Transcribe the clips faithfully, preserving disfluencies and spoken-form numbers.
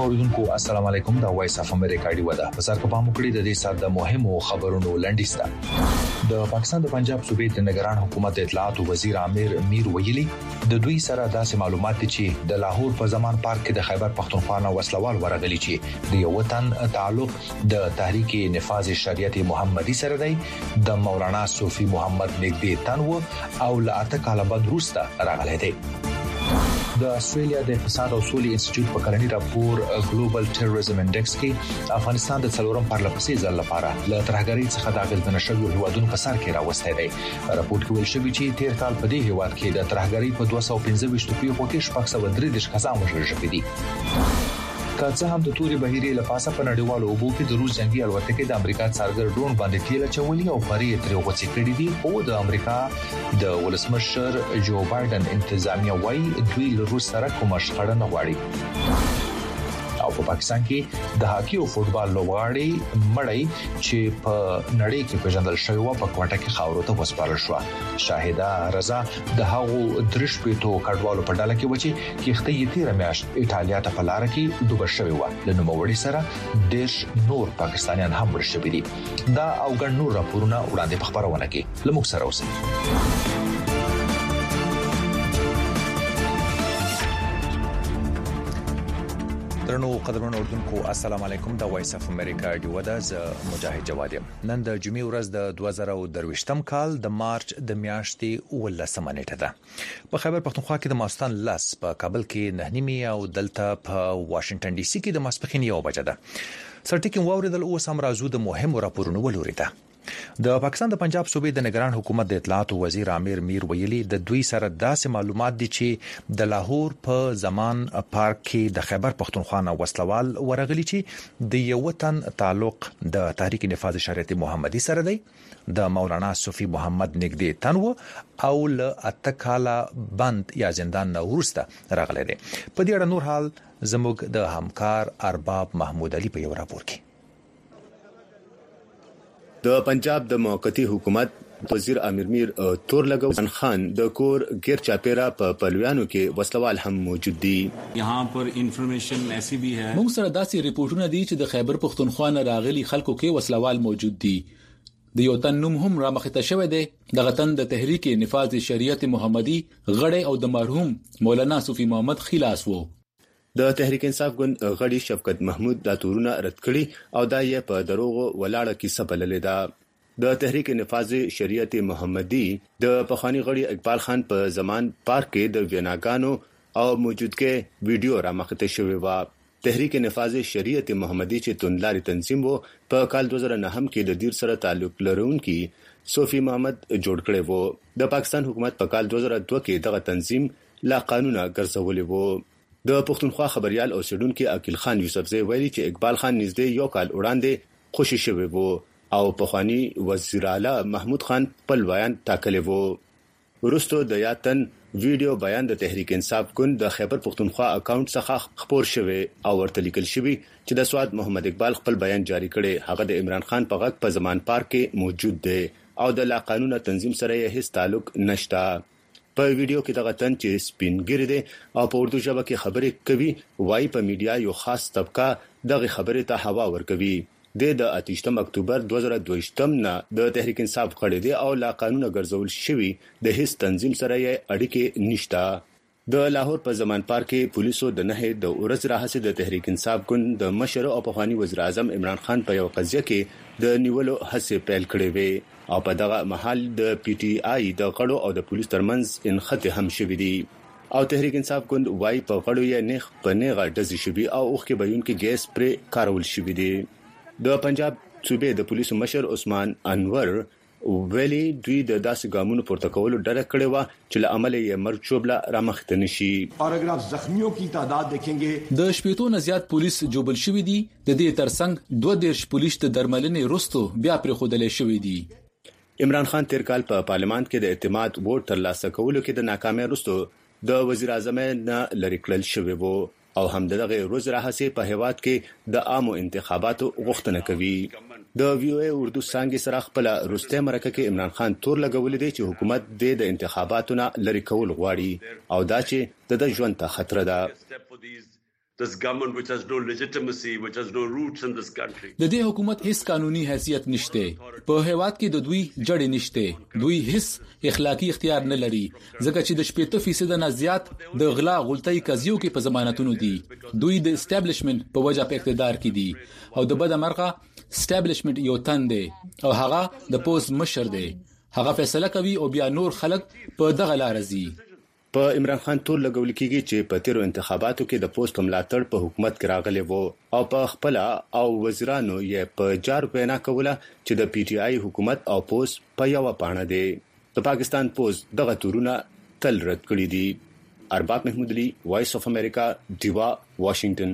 قدرمنو اوریدونکو السلام علیکم دا وایس اف امریکا دی ودا په سر په پاموکړی د دې سات د مهمو خبرونو لنډیستا د پاکستان د پنجاب صوبې د نگران حکومت اطلاعات وزیر عامر میر ویلي د دوی سره داسې معلومات چې د لاهور په زمان پارک کې د خیبر پختونخوا نه وسلوال ورغلي چې د یو وطن تعلق د تحریک نفاذ شریعت محمدي سره دی د مولانا صوفي محمد نګدي تنو او لاته کاله بعد روسته راغلی دی د استرالیا د اقتصاد او سولې انسټیټیوټ په کلنی راپور ګلوبل ټیرریزم انډیکس کې افغانستان د څلورم پرلپسې ځل لپاره له ترهګرۍ څخه د اغیزمن شویو هیوادونو په سر کې راوستي دی. راپور کې ویل شوی چې تیر کال په دې هیواد کې د ترهګرۍ په دوه سوه پنځه ویشت پیښو کې شپږ سوه درې دېرش کسان وژل شوي دي. که څه هم د توري بهيري لپاسه په نړیوالو اوبو کې د روس جنگي الوتکې د امریکا څارګر ډرون باندې تیل چولې او پرې ترې غوڅې کړې دي او د امریکا د ولسمشر جو بایدن انتظامیه وايي دوی له روس سره کوم شخړه نه غواړي. او په پاکستان کې د هاکی او فوتبال لوبغاړي مړی چې په نړۍ کې پیژندل شوی و په کوټه کې خاورو ته وسپارل شو. شاهده رضا د هغو درش پیټو کډوالو په ډله کې و چې کښته یې تیر میاشت ایتالیا ته په لار کې دوبه شوی و. د نوموړي سره دیش نور پاکستانیان هم ورشي دي. دا او ګڼ نور راپورونه وړاندې په خبرونه کې لموږ سره اوسئ. درنو قدرمنو اوردونکو السلام علیکم دا وایس اف امریکا دی ودا ز مجاهد جواد نن د جمعې ورځ د دوه زره او درویشتم کال د مارچ د میاشتې ولسمه نیټه ده. په خیبر پختونخوا کې د ماستان لاس په کابل کې نه نیمه او دلته په واشنگټن ډي سي کې د ماسپخین یو بجه ده. سرټیکن واوریدل او سم رازو د مهمو راپورونو ولوریده. د پاکستان د پنجاب صوبې د نگران حکومت د اطلاعات وزیر عامر میر ویلي د دوی سره داسې معلومات دي چې د لاهور په زمان پارک کې د خیبر پختونخوا نه وسلوال ورغلي چې د یو وطن تعلق د تحریک نفاذ شریعت محمدي سره دی د مولانا صوفي محمد نګدي تنو او له اتکاله بند یا زندان نه ورسته راغلي دي. په دې اړه نور حال زموږ د همکار ارباب محمود علي په یو راپور کې. د پنجاب د موقتی حکومت وزیر امیر میر تور لګو خان د کور غیر چاپیرا په پلویانو کې وسلوال هم موجود دي. یہاں پر انفارمیشن ایسی بھی ہے موږ سره داسې ریپورتونه دي چې د خیبر پختونخوا نه راغلي خلکو کې وسلوال موجود دي. د یو تن نوم هم را مخته شوی دی د غتن د تحریک نفاذ شریعت محمدي غړی او د مرحوم مولانا صوفي محمد خلاص وو. د تحریک انصاف ګوند غړي شفقت محمود دا تورونه رد کړي او دا یې په دروغو ولاړه کیسه بللې ده. د تحریک نفاذ شریعت محمدي د پخوانی غړي اقبال خان په زمان پارک کې د ویناګانو او موجودګي ویډیو را مخته شوی و. تحریک نفاذ شریعت محمدي چې توندلاري تنظیم وو په کال دوه زره نه هم کې د دیر سره تعلق لرونکي صوفي محمد جوړ کړي وو. د پاکستان حکومت په کال دوه زره دوه کې دغه تنظیم لا قانونا ګرځولې وو. د پښتونخوا خبريال او سیډونکو عقیل خان یوسفزئی ویلي چې اقبال خان نږدې یو کال وړاندې خوشی شوی وو او پخوانی وزیر اعلی محمود خان په بیان ټاکلی وو. ورستو د یاتن ویډیو بیان د تحریک انصاف ګوند د خیبر پښتونخوا اکاونټ څخه خبر شوی او ورته لیکل شوی چې د سواد محمد اقبال خپل بیان جاری کړي. هغه د عمران خان په غږ په زمان پارک کې موجود دی او د لا قانونا تنظیم سره یې هیڅ تعلق نشته. په ویډیو کې دغه تن چې سپینګری دی او په اردو ژبه کې خبرې کوي وایي په میډیا یو خاص طبقه دغه خبرې ته هوا ورکوي. د اتیشتم اکتوبر دوه زره دویشتم نه د تحریک انصاف غړي دی او لا قانون ګرځول شوی د هیڅ تنظیم سره یې اړیکې نشته. د لاهور په زمان پارک کې پولیسو د نه د اورز راهسه د تحریک انصاف ګوند د مشر او پخوانی وزیر اعظم عمران خان په یو قضیه کې د نیولو هڅه پیل کړې وې او په دغه محل د پی ټی آی د غړو او د پولیس ترمنځ انخته هم شوې دي او تحریک انصاف ګوند وايي په غړو یې نخ په نغه ډزې شوې او اوخ کې بیون کې ګیس پرې کارول شوې دي. د پنجاب صوبې د پولیسو مشر عثمان انور ویلي دوی د داسې ګامونو پورته کولو ډډه کړې و چې له عمل یې مرګ چوبله رامخته نشي. اور اگر آپ زخمیوں کی تعداد دیکھیں گے د شپېتو نه زیات پولیس جوبل شوی دي. د دې ترڅنګ دوه دیرش پولیس د درملنې وروسته بیا پرې خودلې شوی دي. عمران خان تیر کال په پارلمان کې د اعتماد ووټ ترلاسه کولو کې د ناکامۍ وروسته د وزیر اعظم نه لری کړل شوی وو او هم دغه روز راهسه په هیواد کې د عامو انتخاباتو غوښتنه کوي. د وی او ای اردو څنګه سره خپل روسته مرکه کې عمران خان تور لګولې دی چې حکومت د انتخاباتو نه لری کول غواړي او دا چې د ژوند ته خطر ده. this government which has no legitimacy, which has no roots in this country. د دې حکومت هیڅ قانوني حیثیت نشته. په هیواد کې د دوی جړې نشته. دوی هیڅ اخلاقی اختیار نه لري ځکه چې د شپږ فیصد نه زیات د غلا غلطۍ قضیو کې په ضمانتونو دي. دوی د اسټابلیشمنت په وجه په اقتدار کې دي او د بده مرغه اسټابلیشمنت یو تن دی او هغه د پوز مشر دی. هغه فیصله کوي او بیا نور خلک په دغه لار ځي. په عمران خان تور لګول کېږي چې په تیرو انتخاباتو کې د پوسټ ملاتړ په حکومت کې راغلی وو او په خپل او وزیرانو یې په جار وینا کوله چې د پی ټی آی حکومت او پوسټ په یو پاڼه دی. د پاکستان پوسټ دغه تورونه تل رد کړی دي. ارباب محمود علي، وایس اف امریکا، دیوا، واشنگټن.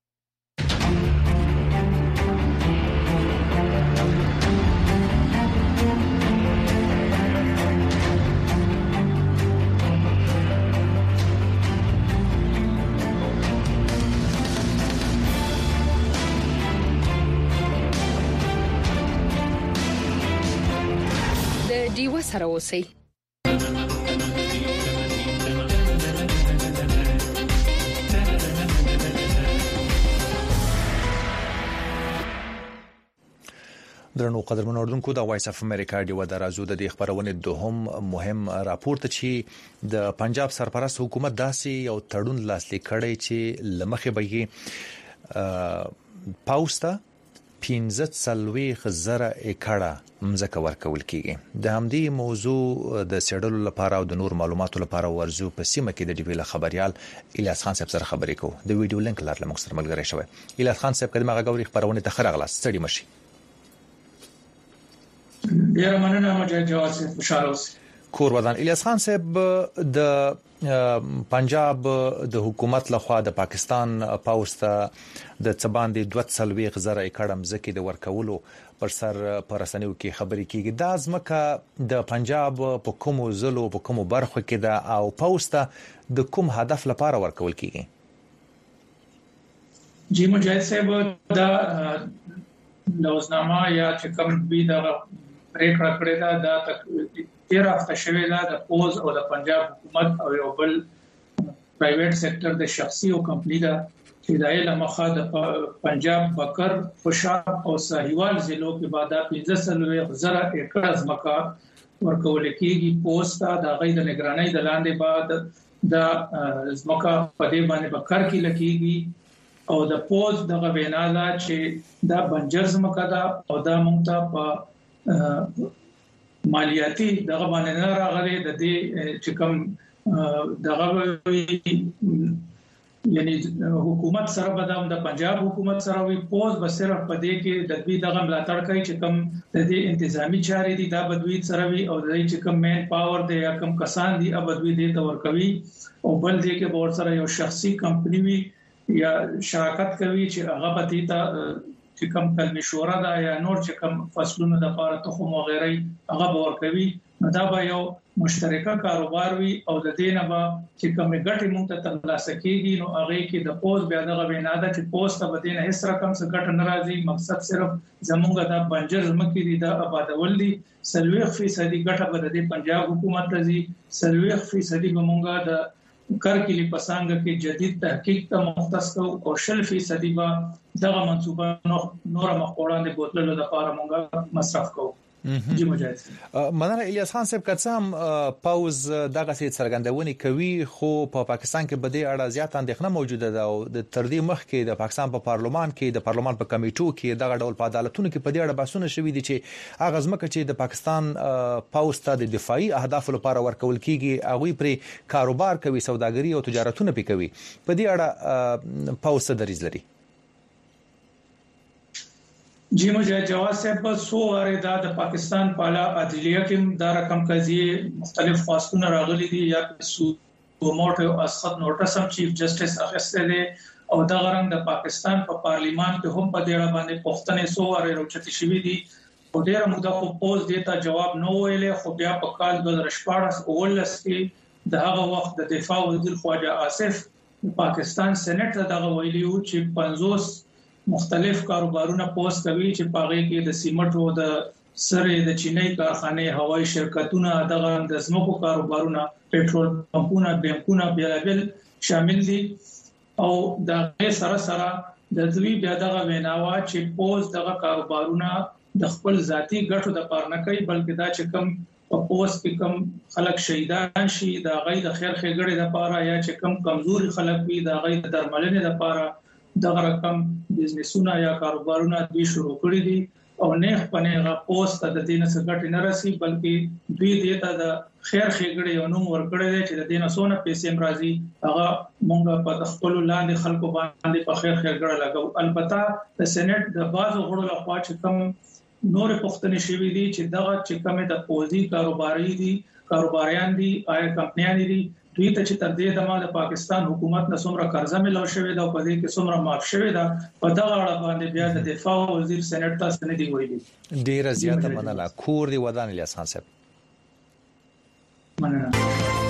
دیو سره اوسئ. درنو قدرمن اوردونکو د وایس اف امریکا ډیو د رازو د خبرونه دوهم مهم راپورټ چې د پنجاب سرپرست حکومت داسې یو تړون لاسلیک کړی چې لمخه به پاوستا پنځه څلوېښت زره ایکړه مځکه ورکول کیږي. د همدې موضوع د سیډلو لپاره او د نور معلوماتو لپاره ورزو په سیمه کې د ډیوی له خبريال الیاس خان صاحب سره خبرې کوو. د ویډیو لینک لاره موږ سره ملګری شوی. الیاس خان صاحب کله ما غوړي خبرونه ته خرغلاس ستړي مشي. ډیر مننه مجاهد جواد صاحب، خوشاله اوسئ. کور ودان. الیاس خان صاحب، د پنجاب د حکومت لخوا د پاکستان پاوستا د څباندې دوه څلوېښت زره ایکړه مځکه د ورکولو پر سر پر رسنیو کې خبرې کیږي. دا ځمکه د پنجاب په کومو ضلعو په کومو برخو کې ده او پاوستا د کوم هدف لپاره ورکول کیږي؟ جی مجاهد صاحب، دا لوزنامه یا چې کوم بي دا پریکړه کړې ده دا تیر هفته شوې ده د پوز او د پنجاب حکومت او یو بل پرایویټ سېکټر د شخصي او کمپنی دا چې د علم مخه د پنجاب بکر خوشاب او ساحیوال ضلعو کې بعد پنځه څلوېښت زره ایکړه ځمکه ورکول کېږي. پوز ته د غي د نگرانۍ د لاندې بعد د ځمکه په دې باندې بکر کې لکېږي او د پوز د غوینا دا چې دا بنجر ځمکه ده او دا مونږ ته په مالیاتي دغه باندې نه راغلي. د دې چې کوم دغه یعنی حکومت سره بدام د پنجاب حکومت سره وی پوز به صرف په دې کې د دوی دغه ملاتړ کوي چې کوم د دې انتظامی چارې دي دا بدوی سره وی او د دې چې کوم مین پاور دی یا کوم کسان دي اب دوی دې تور کوي او بل دې کې به سره یو شخصي کمپنی وی یا شراکت کوي چې هغه پتی ته چې کوم کلمې شورا دا یا نور چې کوم فصلونه د لپاره تخم او غیره هغه باور کوي. دا به یو مشترکه کاروبار وي او د دې نه به چې کوم ګټه مونږ ته ترلاسه کیږي نو هغه کې د پوز بیا دغه بنا ده چې پوز ته به دې نه هیڅ رقم څه ګټه ناراضي. مقصد صرف زمونږ د بنجر زمکې دي د آبادول دي. څلوېښت فیصد ګټه به د پنجاب حکومت ته ځي. څلوېښت فیصد به مونږه د کرکلی پسانګه کې جدید تحقیق ته مختص کو او شل فیصد به دغه منصوبه نور مخوړاندې بوتلو د لپاره مونږه مصرف کوو. جی مجاهد. مننه الیاس خان صاحب، کڅام پاوز دغه سي څرګندونې کوي خو په پا پاکستان کې بده اړه زیات اندېښنه موجوده ده او د تر دې مخ کې د پاکستان په پارلمان کې د پارلمان په کمیټو کې دغه ډول په عدالتونو کې په دې اړه بحثونه شوي دي چې هغه ځمکه چې د پاکستان پاوز ته د دفاعي اهدافو لپاره ورکول کیږي هغه پر کاروبار کوي، سوداګري او تجارتونه پې کوي. په دې اړه پاوز څه دریځ لري؟ جی مجاهد جواد صاحب، سو واردا د پاکستان پالا عدلیه کې دا رقم قضیه مختلف خواستونه راغلي دي یا سو موټو اسقط نوټس هم چیف جسټس اخیسته دي او دا غرنګ د پاکستان په پارلیمان کې هم په دې اړه باندې پښتنې سو واره روچتي شوې دي او ډېر موږ د پوز دیتا جواب نو ویلې خو بیا په کال دوه هزار شپږ اولس کې د هغه وخت د دفاع وزیر خواجه آصف پاکستان سېنات ته دغه ویلیو چې پنځوس مختلف کاروبارونه پوسټ کوي چې پاغې کې د سیمټو د سره د چینای کارخانه هوایي شرکتونه دغه د زموږ کاروبارونه پېټرول پمپونه بانکونه بیلابل شامل دي او د سره سره د دوی بیا دغه ویناوا چې پوز دغه کاروبارونه د خپل ذاتی ګټو د پاره نه کوي بلکې دا چې کم په پوز کې کم خلک شهیدان شي د غي د خیر خېګړې د پاره یا چې کم کمزوري خلک وي د غي د درملنې د پاره دغه رقم بزنسونه یا کاروبارونه دوی شروع کړی دي او نه پنهغه پوسټ د دینه څخه نه راسي بلکې دوی دیتا د خیر خېګړې او نوم ورکړی دی چې د دینه سونه پیسې مرضی هغه مونږ په خپل لاندې خلکو باندې په خیر خېګړه لګو البته د سېنات د بازو غړو لخوا چې کوم نور پښتنې شوی دي چې دغه چې کومه د پوزي کاروباري دي کاروباریان دي آیا کمپنیان دي دوی ته چې تر دې دمه د پاکستان حکومت نه څومره قرضه ملو شوې ده او په دې کې څومره معاف شوې ده په دغه اړه باندې بیا د دفاع وزیر سېنات تاسو نه دی ویلي ډیره زیاته مننه کور دی ودان الیاس خان صاحب مننه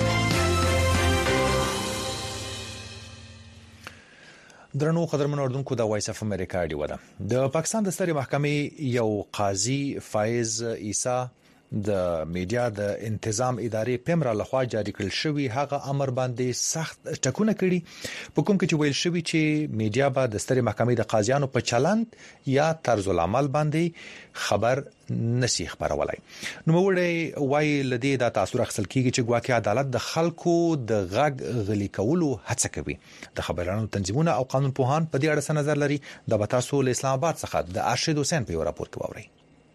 درنو قدرمن اردوونکو د وایس اف امریکا دی ودا د پاکستان د سترې محکمې یو قاضي فایز عیسی د میډیا د انتظام ادارې پمرا لخوا جاری کړل شوی هغه امر باندې سخت ټکونه کړي په کوم کې چې ویل شوی چې میډیا به د سترې محکمې د قاضیانو په چلند یا طرز العمل باندې خبر نسی خبرولای نو وړي وای لدی د تاثیر اخصل کیږي چې ګواکې عدالت د خلکو د غږ غلي کولو هڅه کوي د خبرانو تنظیمونه او قانون پوهان په دې اړه څه نظر لري د بتاسو له اسلام آباد څخه د ارشد حسین په راپور کې ووري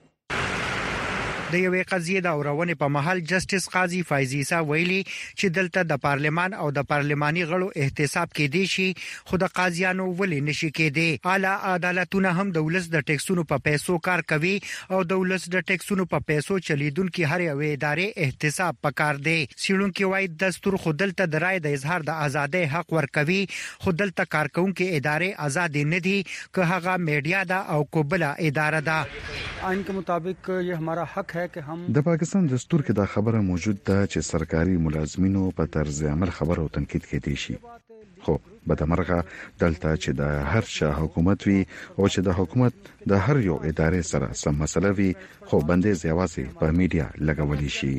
د یوې قضیې د اورونې په محل جسټس قاضي فایز عیسی ویلي چې دلته د پارلمان او د پارلماني غړو احتساب کې دي شي خو د قاضیانو ولې نشي کېدي اعلی عدالتونه هم د ولس د ټیکسونو په پیسو کار کوي او د ولس د ټیکسونو په پیسو چلیدونکو هر یو ادارې احتساب پکار دی سیړونکو وایي دستور خو دلته د رائے د اظهار د ازادۍ حق ورکوي خو دلته کارکونکو ادارې آزاد نه دي که هغه میډیا ده او کوبله اداره ده آئین के मुताबिक ये हमारा हक है कि हम د پاکستان دستور کې دا خبره موجود ده چې سرکاري ملازمینو په طرز عمل خبرو تنقید کې دي شي خو بدمرغه دلته چې د هر چا حکومت وي او چې د حکومت د هر یو ادارې سره سم مسله وي خو بندیز یوازې په میډیا لګولې شي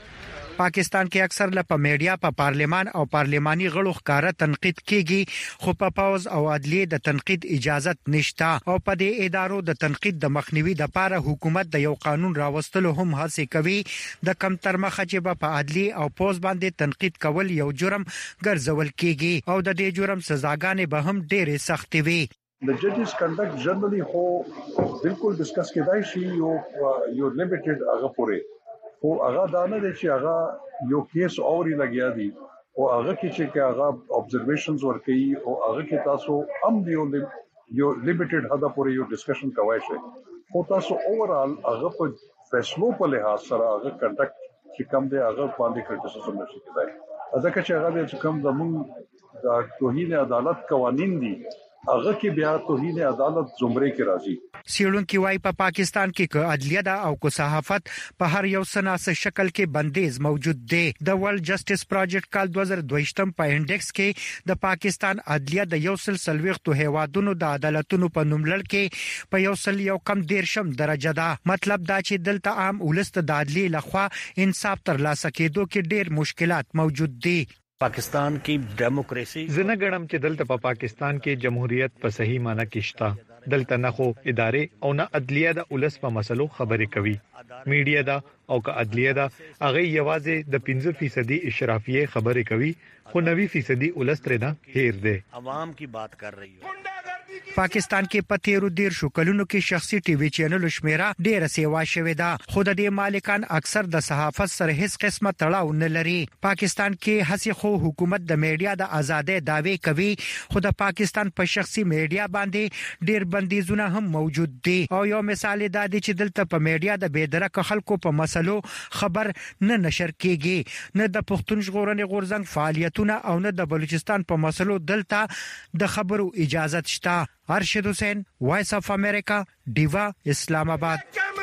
پاکستان کې اکثر له میډیا په پا پارلمان او پارلماني غړو ښکارا تنقید کیږي خو په پاوز او عدلیه د تنقید اجازه نشته او په دې ادارو د تنقید د مخنیوي د لپاره حکومت د یو قانون راوستلو هم هڅه کوي د کم تر مخه چې په عدلیه او پوز باندې تنقید کول یو جرم ګرځول کیږي او د دې جرم سزاګانې به هم ډېرې سخت وي The judges conduct generally ho بالکل ډسکس کېدای شي یو یو لیمیټډ هغه پورې او هغه دا نه دي چې هغه یو کیس اوري لګیا دي او هغه کې چې هغه observations ورکي او هغه کې تاسو هم یو یو لیمیټډ هدا پورې یو ډسکشن کوي شي خو تاسو اوورال هغه په فیصلو په لحاظ سره هغه کنډکټ چې کوم دی هغه باندې کریټیسیزم نشي کېدای ځکه چې هغه چې کوم د موږ د توهین عدالت قوانين دي هغه کې بیا توهین عدالت زمره کې راځي سیړونکو وايي په پاکستان کې ک عدلیه ده او کو صحافت په هر یو سناسه شکل کې بندیز موجود دی د ورلد جسټس پروجیکټ کال دوه هزار دوه په انډیکس کې د پاکستان عدلیه د یو سل سلويختو هیوادونو د عدالتونو په نوملړ کې په یو سل یو کم دیرشم درجه ده مطلب دا چې دلته عام ولست د عدلیه لخوا انصاف ترلاسه کېدو کې ډېر مشکلات موجود دي पाकिस्तान की democracy زنه ګڼم چې دلته په پاکستان کې جمهوریت په صحیح معنی کې شته دلته نه خو ادارې او نه عدلیه د ولس په مسلو خبرې کوي میډیا دا او که عدلیه دا هغه یوازې د پنځه فیصد اشرافیه خبرې کوي خو نوي فیصد ولس ترې نه هیر دي عوام کی بات کر رہی ہے پاکستان کې په تیرو دیر شکلونو کې شخصي ټي وي چینل شمیره ډیره سیوا شوې ده خو د دې مالکان اکثر د صحافت سره هیڅ قسمه تړاو نه لري پاکستان کې هسي خو حکومت د میډیا د ازادۍ داوی کوي خو د پاکستان په شخصي میډیا باندې ډیر بندیزونه هم موجود دي او یو مثال دا دی چې دلته په میډیا د بېدرک خلکو په مسلو خبر نه نشر کیږي نه د پښتون ژغورنې غورځنګ فعالیتونه او نه د بلوچستان په مسلو دلته د خبرو اجازه شته ارشد حسین وایس اف امریکا دیوا اسلام آباد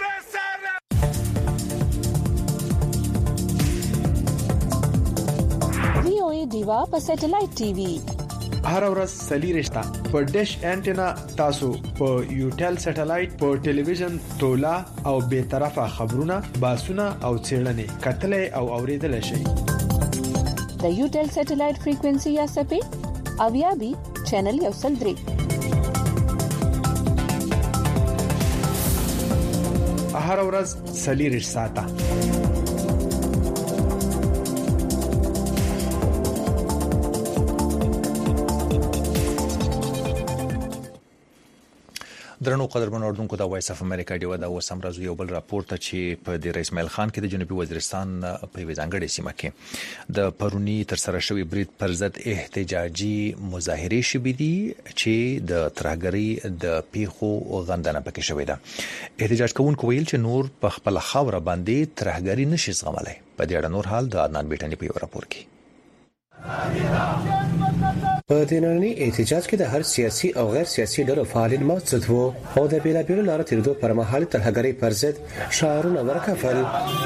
وی او ای دیوا په سټلایټ ټي وي هر ورځ سلی رښتا په ډیش انټینا تاسو په یوټل سټلایټ په ټلویزیون تولا او به طرفه خبرونه باسونه او چیرلنې کتلې او اوریدل شي د یوټل سټلایټ فریکوئنسي یا سپې اویا بي چینل یو سل درې. هر ورځ سلیریش ساته درنو قدرمن اوردونکو د وایس اف امریکا دی ودا اوس هم راځو یو بل راپور ته چې په د رئیس مل خان کې د جنوبي وزیرستان په وزانګړې سیمه کې د پرونی تر سره شوی برید پر ضد احتجاجي مظاهره شوې دي چې د ترهګری د پیخو غندنه پکې شوې ده. احتجاج کوونکو ویل چې نور په خپل خاور باندې ترهګری نشي زغملای. په دې اړه نور حال د عدنان بیٹنی په یو راپور کې. په دیناني احتجاج کې د هر سیاسي او غیر سیاسي ډلو فعالین موجود وو او د بیلابیلو لارو تیرېدو پر مهال ترهګری پر ضد شعارونه ورکفل.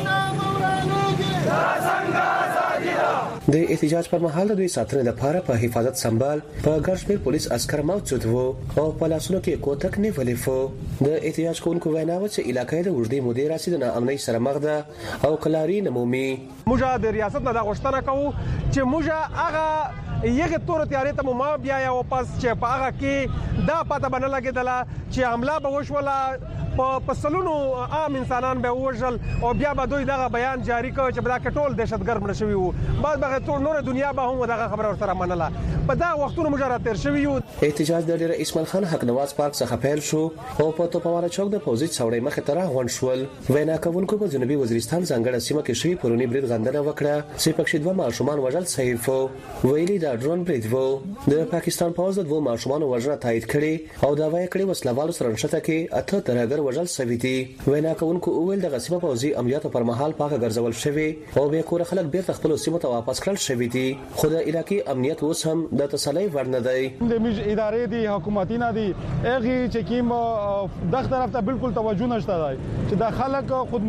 د احتجاج پر مهال د دوی ساتنې لپاره په حفاظت سمبال په ګرځبیر پولیس عسكر موجود وو او په لاسونو کې کوتک نیولې وو. د احتجاج کوونکو وینا و چې علاقې د وړدي مودې راسي د ناامنۍ سره مخ ده او کلاري نمومي. موږ د ریاست نه د غوښتنه کوو چې موږ هغه یغه تور تیارې ته ما بیا یو پاس چې په هغه کې دا پته باندې لګیدله چې حمله به وشوله په پسلونو عام انسانان به وژل او بیا به دوی دغه بیان جاری کړ چې دا کټول دهشتګرد مړ شوی وو. بعد به ټول نور دنیا به هم دغه خبره ورسره منله. په دا وختونو مجرد تیر شوی یو. احتجاج د ډیر اسماعیل خان حق نواز پارک څخه پیل شو او په توپواره چوک د پوزیت څوړې مخه تر غون شول. وینا کوونکو په جنوبي وزیرستان څنګه سیمه کې شوی پرونی برید غندنه وکړه چې پکښې دوه ماشومان وژل صحیح وو. ویلي دا ډرون برید وو. د پاکستان پوز د دوه ماشومان وژنه تایید کړي او دا وایي کړي وسلوالو سره نشته کې اته ترهګر وژل شوی دي. وینا کوونکو اول د غسیمه پوزي عملیاتو پر مهال پاکه ګرځول شوی او به کور خلک بیرته خپل سیمه ته واپس کړل شوی دي. خو د علاقې امنیت اوس هم د تسلی وړ نه دی. د میج ادارې دي حکومتي نه دي اغه چې کیم دغه طرف ته بالکل توجه نشته دی چې د خلک خود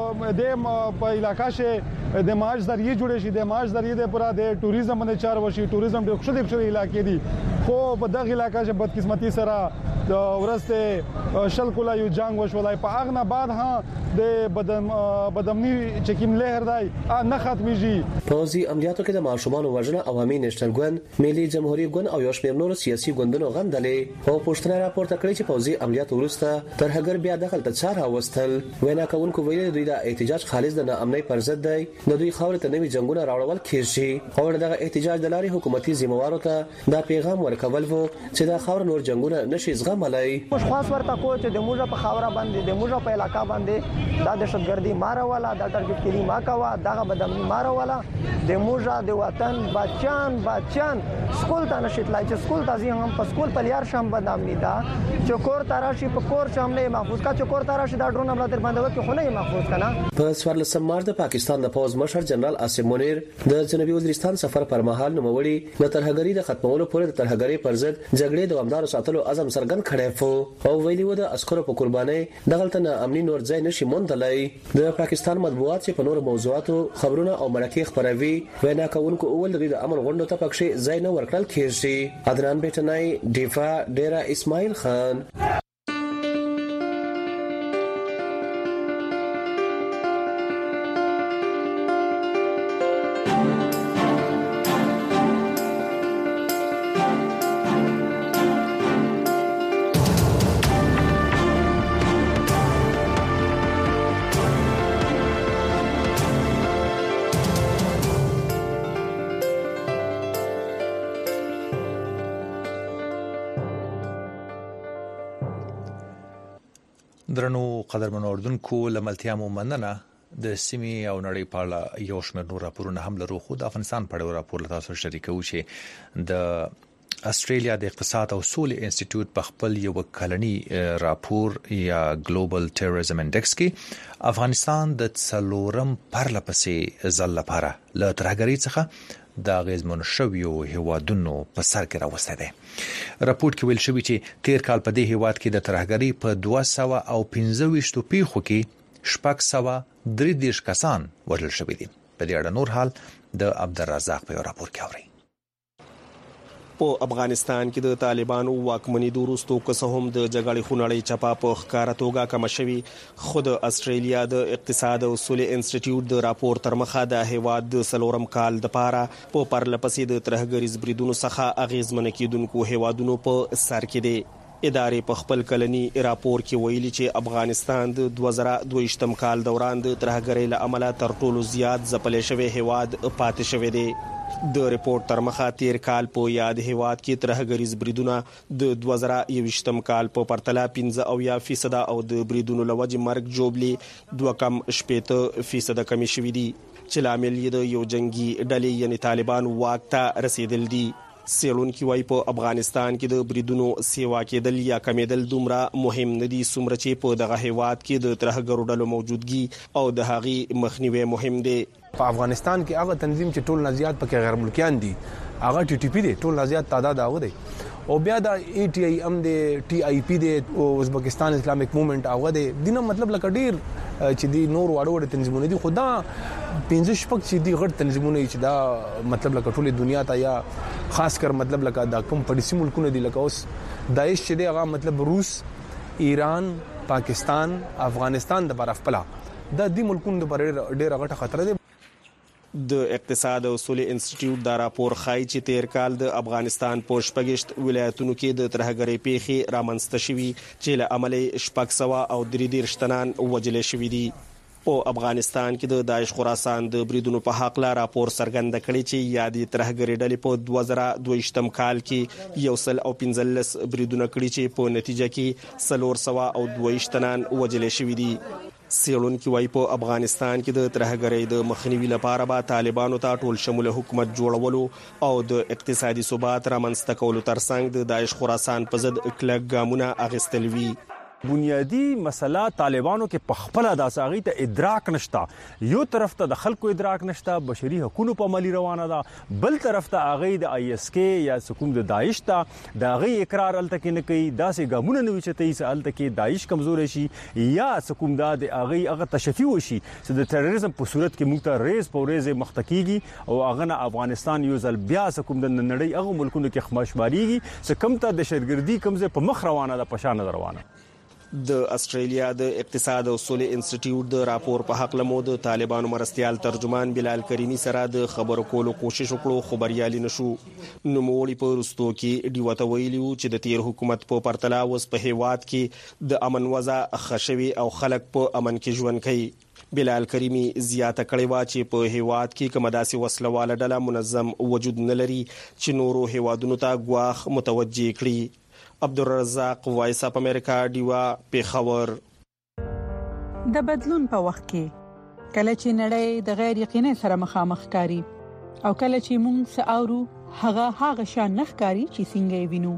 د په علاقې شه د ماج ذریعہ جوړ شي د ماج ذریعہ د پورا د ټوریزم باندې چار وشي ټوریزم د خصوصي خصوصي علاقې دي خو په دغه علاقې شه بدقسمتي سره د ورسته شل کولا یو جنگ وشولای په اغه نه بعد ها د بدم بدمنی چې کیم لهر دی نه ختميږي. پوزي عملیاتو کې د ماشومان وژنه عوامي نېشنل ګوند ملي جمهوریت ګوند او یو شمېر نور سیاسي ګوندونو غندلې او پوښتنه راپورته کړې چې پوزي عملیاتو وروسته ترهګر بیا دخل ته چاره وستل. وینا کوونکو ویلي دوی د احتجاج خالص د ناامنۍ پر ضد دی. د دوی خاور ته نوي جنگونه راوړل کېږي او دغه احتجاج د لارې حکومتي ذمہوارو ته دا پیغام ورکول وو چې دا خاور نور جنگونه نشي زغملای. خوش خاص ورته کو چې د موږ په خاور باندې د موږ په علاقې باندې دا دهشتګردي مارا والا دا ټارګټ کړي ما کوا دغه بدمنی مارا والا د موږ د وطن بچان بچان سکول ته نشیتلای چې سکول ته ځي هم په سکول په لیار شم بدامنی دا چې کور تراشي په کور شامله محفوظ کا چې کور تراشي دا ډرون امر تر باندې وکي خو نه محفوظ کنه. په سوارلسم مارچ د پاکستان د پوز مشر جنرال عاصم منیر د جنوبي وزیرستان سفر پر مهال نوموړي د ترهګری د ختمولو پورې د ترهګری پر ضد جګړې دوامدار ساتلو عزم څرګند کړی وو او ویلي و د عسکرو په قرباني دغلت نه امني نور ځای نشي موندلای. د پاکستان مطبوعات چې په نور موضوعاتو خبرونه او مرکه خبروي وینا کوونکو اول د امن غونډو ته پکښې ځای نه ورکړل کېږي. عدنان بیٹنای دیفا ډیرا اسماعیل خان. درنو قدرمن اوردونکو لملتیا مو مننه. د سیمې او نړۍ په اړه یو شمېر نور راپورونه هم لرو خو د افغانستان په اړه راپور تاسو شریکو چې د استرالیا د اقتصاد او سولې انسټیټیوټ په خپل یو کلنی راپور یا ګلوبل ټیرریزم انډیکس کې افغانستان د څلورم پرلپسې ځل لپاره له ترهګری څخه د غیزمن شویو هیوادونو په سر کې راوسته ده. راپور کې ویل شوی چې تیر کال په دې هیواد کې د ترهګری په دوه سوه او پنځه ویشت پیښو کې شپږ سوه درې دېرش کسان وژل شوي دي. په دې اړه نور حال د عبدالرزاق په راپور کې اوري. په افغانستان کې د طالبانو واکمنۍ وروسته که څه هم د جګړې خونړۍ چپه په ښکاره توګه کم شوي، خو د استرالیا د اقتصاد او سولې انسټیټیوټ د راپور تر مخه د هیواد د څلورم کال لپاره په پرلپسې د ترهګریز بریدونو څخه اغیزمن کېدونکو هیوادونو په سر کې دی. ادارې په خپل کلني راپور کې ویلي چې افغانستان د دوه زره دوه ویشتم کال دوران د ترهګرۍ له امله تر ټولو زیات ځپلې شوی هیواد پاتې شوی دی. د ریپورت تر مخه تیر کال په یاد هیواد کې ترهګریز بریدونه د دوه زره یوویشتم کال په پرتله پنځه اویا فیصد او د بریدونو لوجې مرګ جوړلی دوه کم شپېته فیصد کمی شوی دي، چې لامل یې د یو جنگي ډلې یعنی طالبان واک ته رسیدل دي. سیلونکي وايي په افغانستان کې د بریدونو سیوا کېدل یا کمیدل دومره مهم نه دي څومره چې په دغه هیواد کې د ترهګرو ډلو موجودګي او د هغې مخنیوي مهم دی. په افغانستان کې هغه تنظیم چې ټول نزيات پکې غیر ملکیان دي، هغه ټي ټي پی دي، ټول نزيات تعداد هغه دی، او بیا د ای ټي آی ام دی، ټي آی پی دی، او ازبکستان اسلامیک موومېنټ هغه دی. دینه مطلب لکه ډیر چې دی نور واړو وړ تنظیمونه دي، خدا پنځه شپږ چې دی غټ تنظیمونه چې دا مطلب لکه ټول دنیا ته یا خاص کر مطلب لکه دا کوم پړیسي ملکونه دي لکه اوس داعش چې دی هغه مطلب روس، ایران، پاکستان، افغانستان د برف پلا د دې ملکونو د پر ډیر غټه خطر دی. د اقتصاد او سولې انسټیټیوټ دا راپور ښایي چې تیر کال د افغانستان په شپږشت ولایتونو کې د ترهګرۍ پیښې رامنځته شوي چې له امله شپږ سوه او درې دېرش تنان وژل شوي دي. په افغانستان کې د داعش خراسان د بریدونو په حق لا راپور څرګنده کړی چې یادې ترهګرۍ ډلې په دوه زره دوه ویشتم کال کې یو سل او پنځلس بریدونه کړي چې په نتیجه کې څلور سوه او دوه ویشت تنان وژل شوي دي. سیلونکي وايي په افغانستان کې د ترهګرۍ د مخنیوي لپاره به طالبانو ته ټول شموله حکومت جوړولو او د اقتصادي ثبات رامنځته کولو ترڅنګ د داعش خراسان په ضد کلک ګامونه اخیستل وي. بنیادی مسله طالبانو کې پخپله د اساغي ته ادراک نشتا، یو طرف ته د خلکو ادراک نشتا، بشري حقوقو په عملی روانه ده، بل طرف ته اغه د آی اس کې یا حکومت د داعش ته د اغه اقرار الته کې نه کوي، داسې ګامونه نه وچتي سالته کې داعش کمزور شي یا حکومت د اغه اغه تشفي وشي چې د تروریزم په صورت کې موږ ته ریز په ریز مختکیږي او اغه نه افغانستان یو ځل بیا حکومت د نړۍ اغه ملکونو کې خماشباريږي چې کم ته د شهرګردي کمزه په مخ روانه ده پشان روانه. د استرالیا د اقتصاد او سولې انسټیټیوټ د راپور په حق لمو د طالبانو مرستيال ترجمان بلال کریمی سره د خبرو کولو کوشش وکړو، خو بریالي نشو. نوموړي په رستو کې ډیوته ویلیو چې د تیر حکومت په پرتله اوس په هیواد کې د امن وضع خښوي او خلک په امن کې ژوند کوي. بلال کریمی زیاته کړې و چې په هیواد کې کومه داسې وسلواله ډله منظم وجود نه لري چې نورو هیوادونو ته ګواښ متوجه کړي. عبدالرزاق وایس اپ امریکا دیوا پیښور. د بدلون په وخت کې کله چې نړۍ د غیر یقیني سره مخامخ کاری او کله چې موږ ساورو هغه هغه شان نخکاری چې څنګه وینو،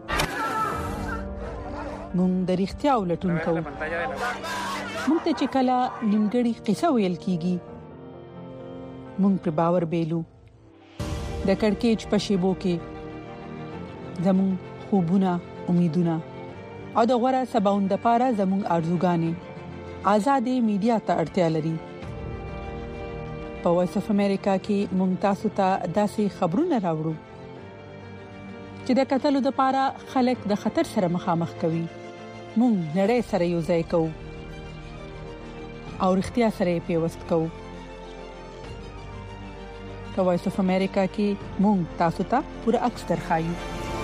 موږ د اړتیا ولټون کوو. موږ ته چې کله نیمګړی قصه ویل کیږي موږ په باور بیلو. د کڑکېچ په شیبو کې زموږ خوبونه، امیدونه او د غوړه سباوند لپاره زموږ ارزوګانې آزادې میډیا ته اړتیا لري. په وایس اف امریکا کې موږ تاسو ته داسې خبرونه راوړو چې د قتل لپاره خلک د خطر سره مخامخ کوي. موږ نړۍ سره یو ځای کوو او اړتیا سره پیوست کوو. په وایس اف امریکا کې موږ تاسو ته پوره عکس درخایو.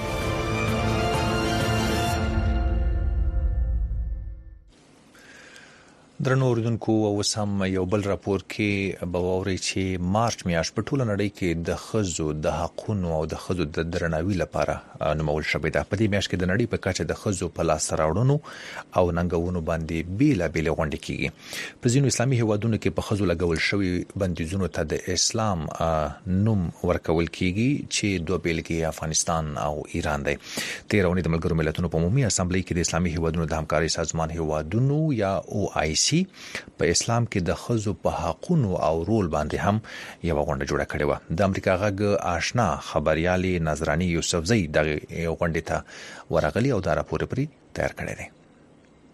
درنو اوریدونکو او سم یو بل راپور کې بووري چې مارچ میاشت په ټوله نړۍ کې د خزو د حقوقو او د خزو د درناوي لپاره نومول شوې ده. په دې میاشت کې د نړۍ په کچه د خزو په لاس راوړنو او ننګونو باندې بیلا بیل غونډې کیږي. په ځینو اسلامي هیوادونو کې په خزو لګول شوی بندیزونو ته د اسلام نوم ورکول کیږي چې دوه بیلګې افغانستان او ایران دي. تیرونی د ملګرو ملتونو په عمومي اسامبلې کې د اسلامي هیوادونو د همکارۍ سازمان هیوادونو یا او آی سی په اسلام کې د خزو په حقوقو او رول باندې هم یو غونډه جوړه کړې و. د امریکا غږ آشنا خبريالي نظرانی یوسفزئی دغه غونډه ته ورغلی او دا راپور پرې تیار کړی دی.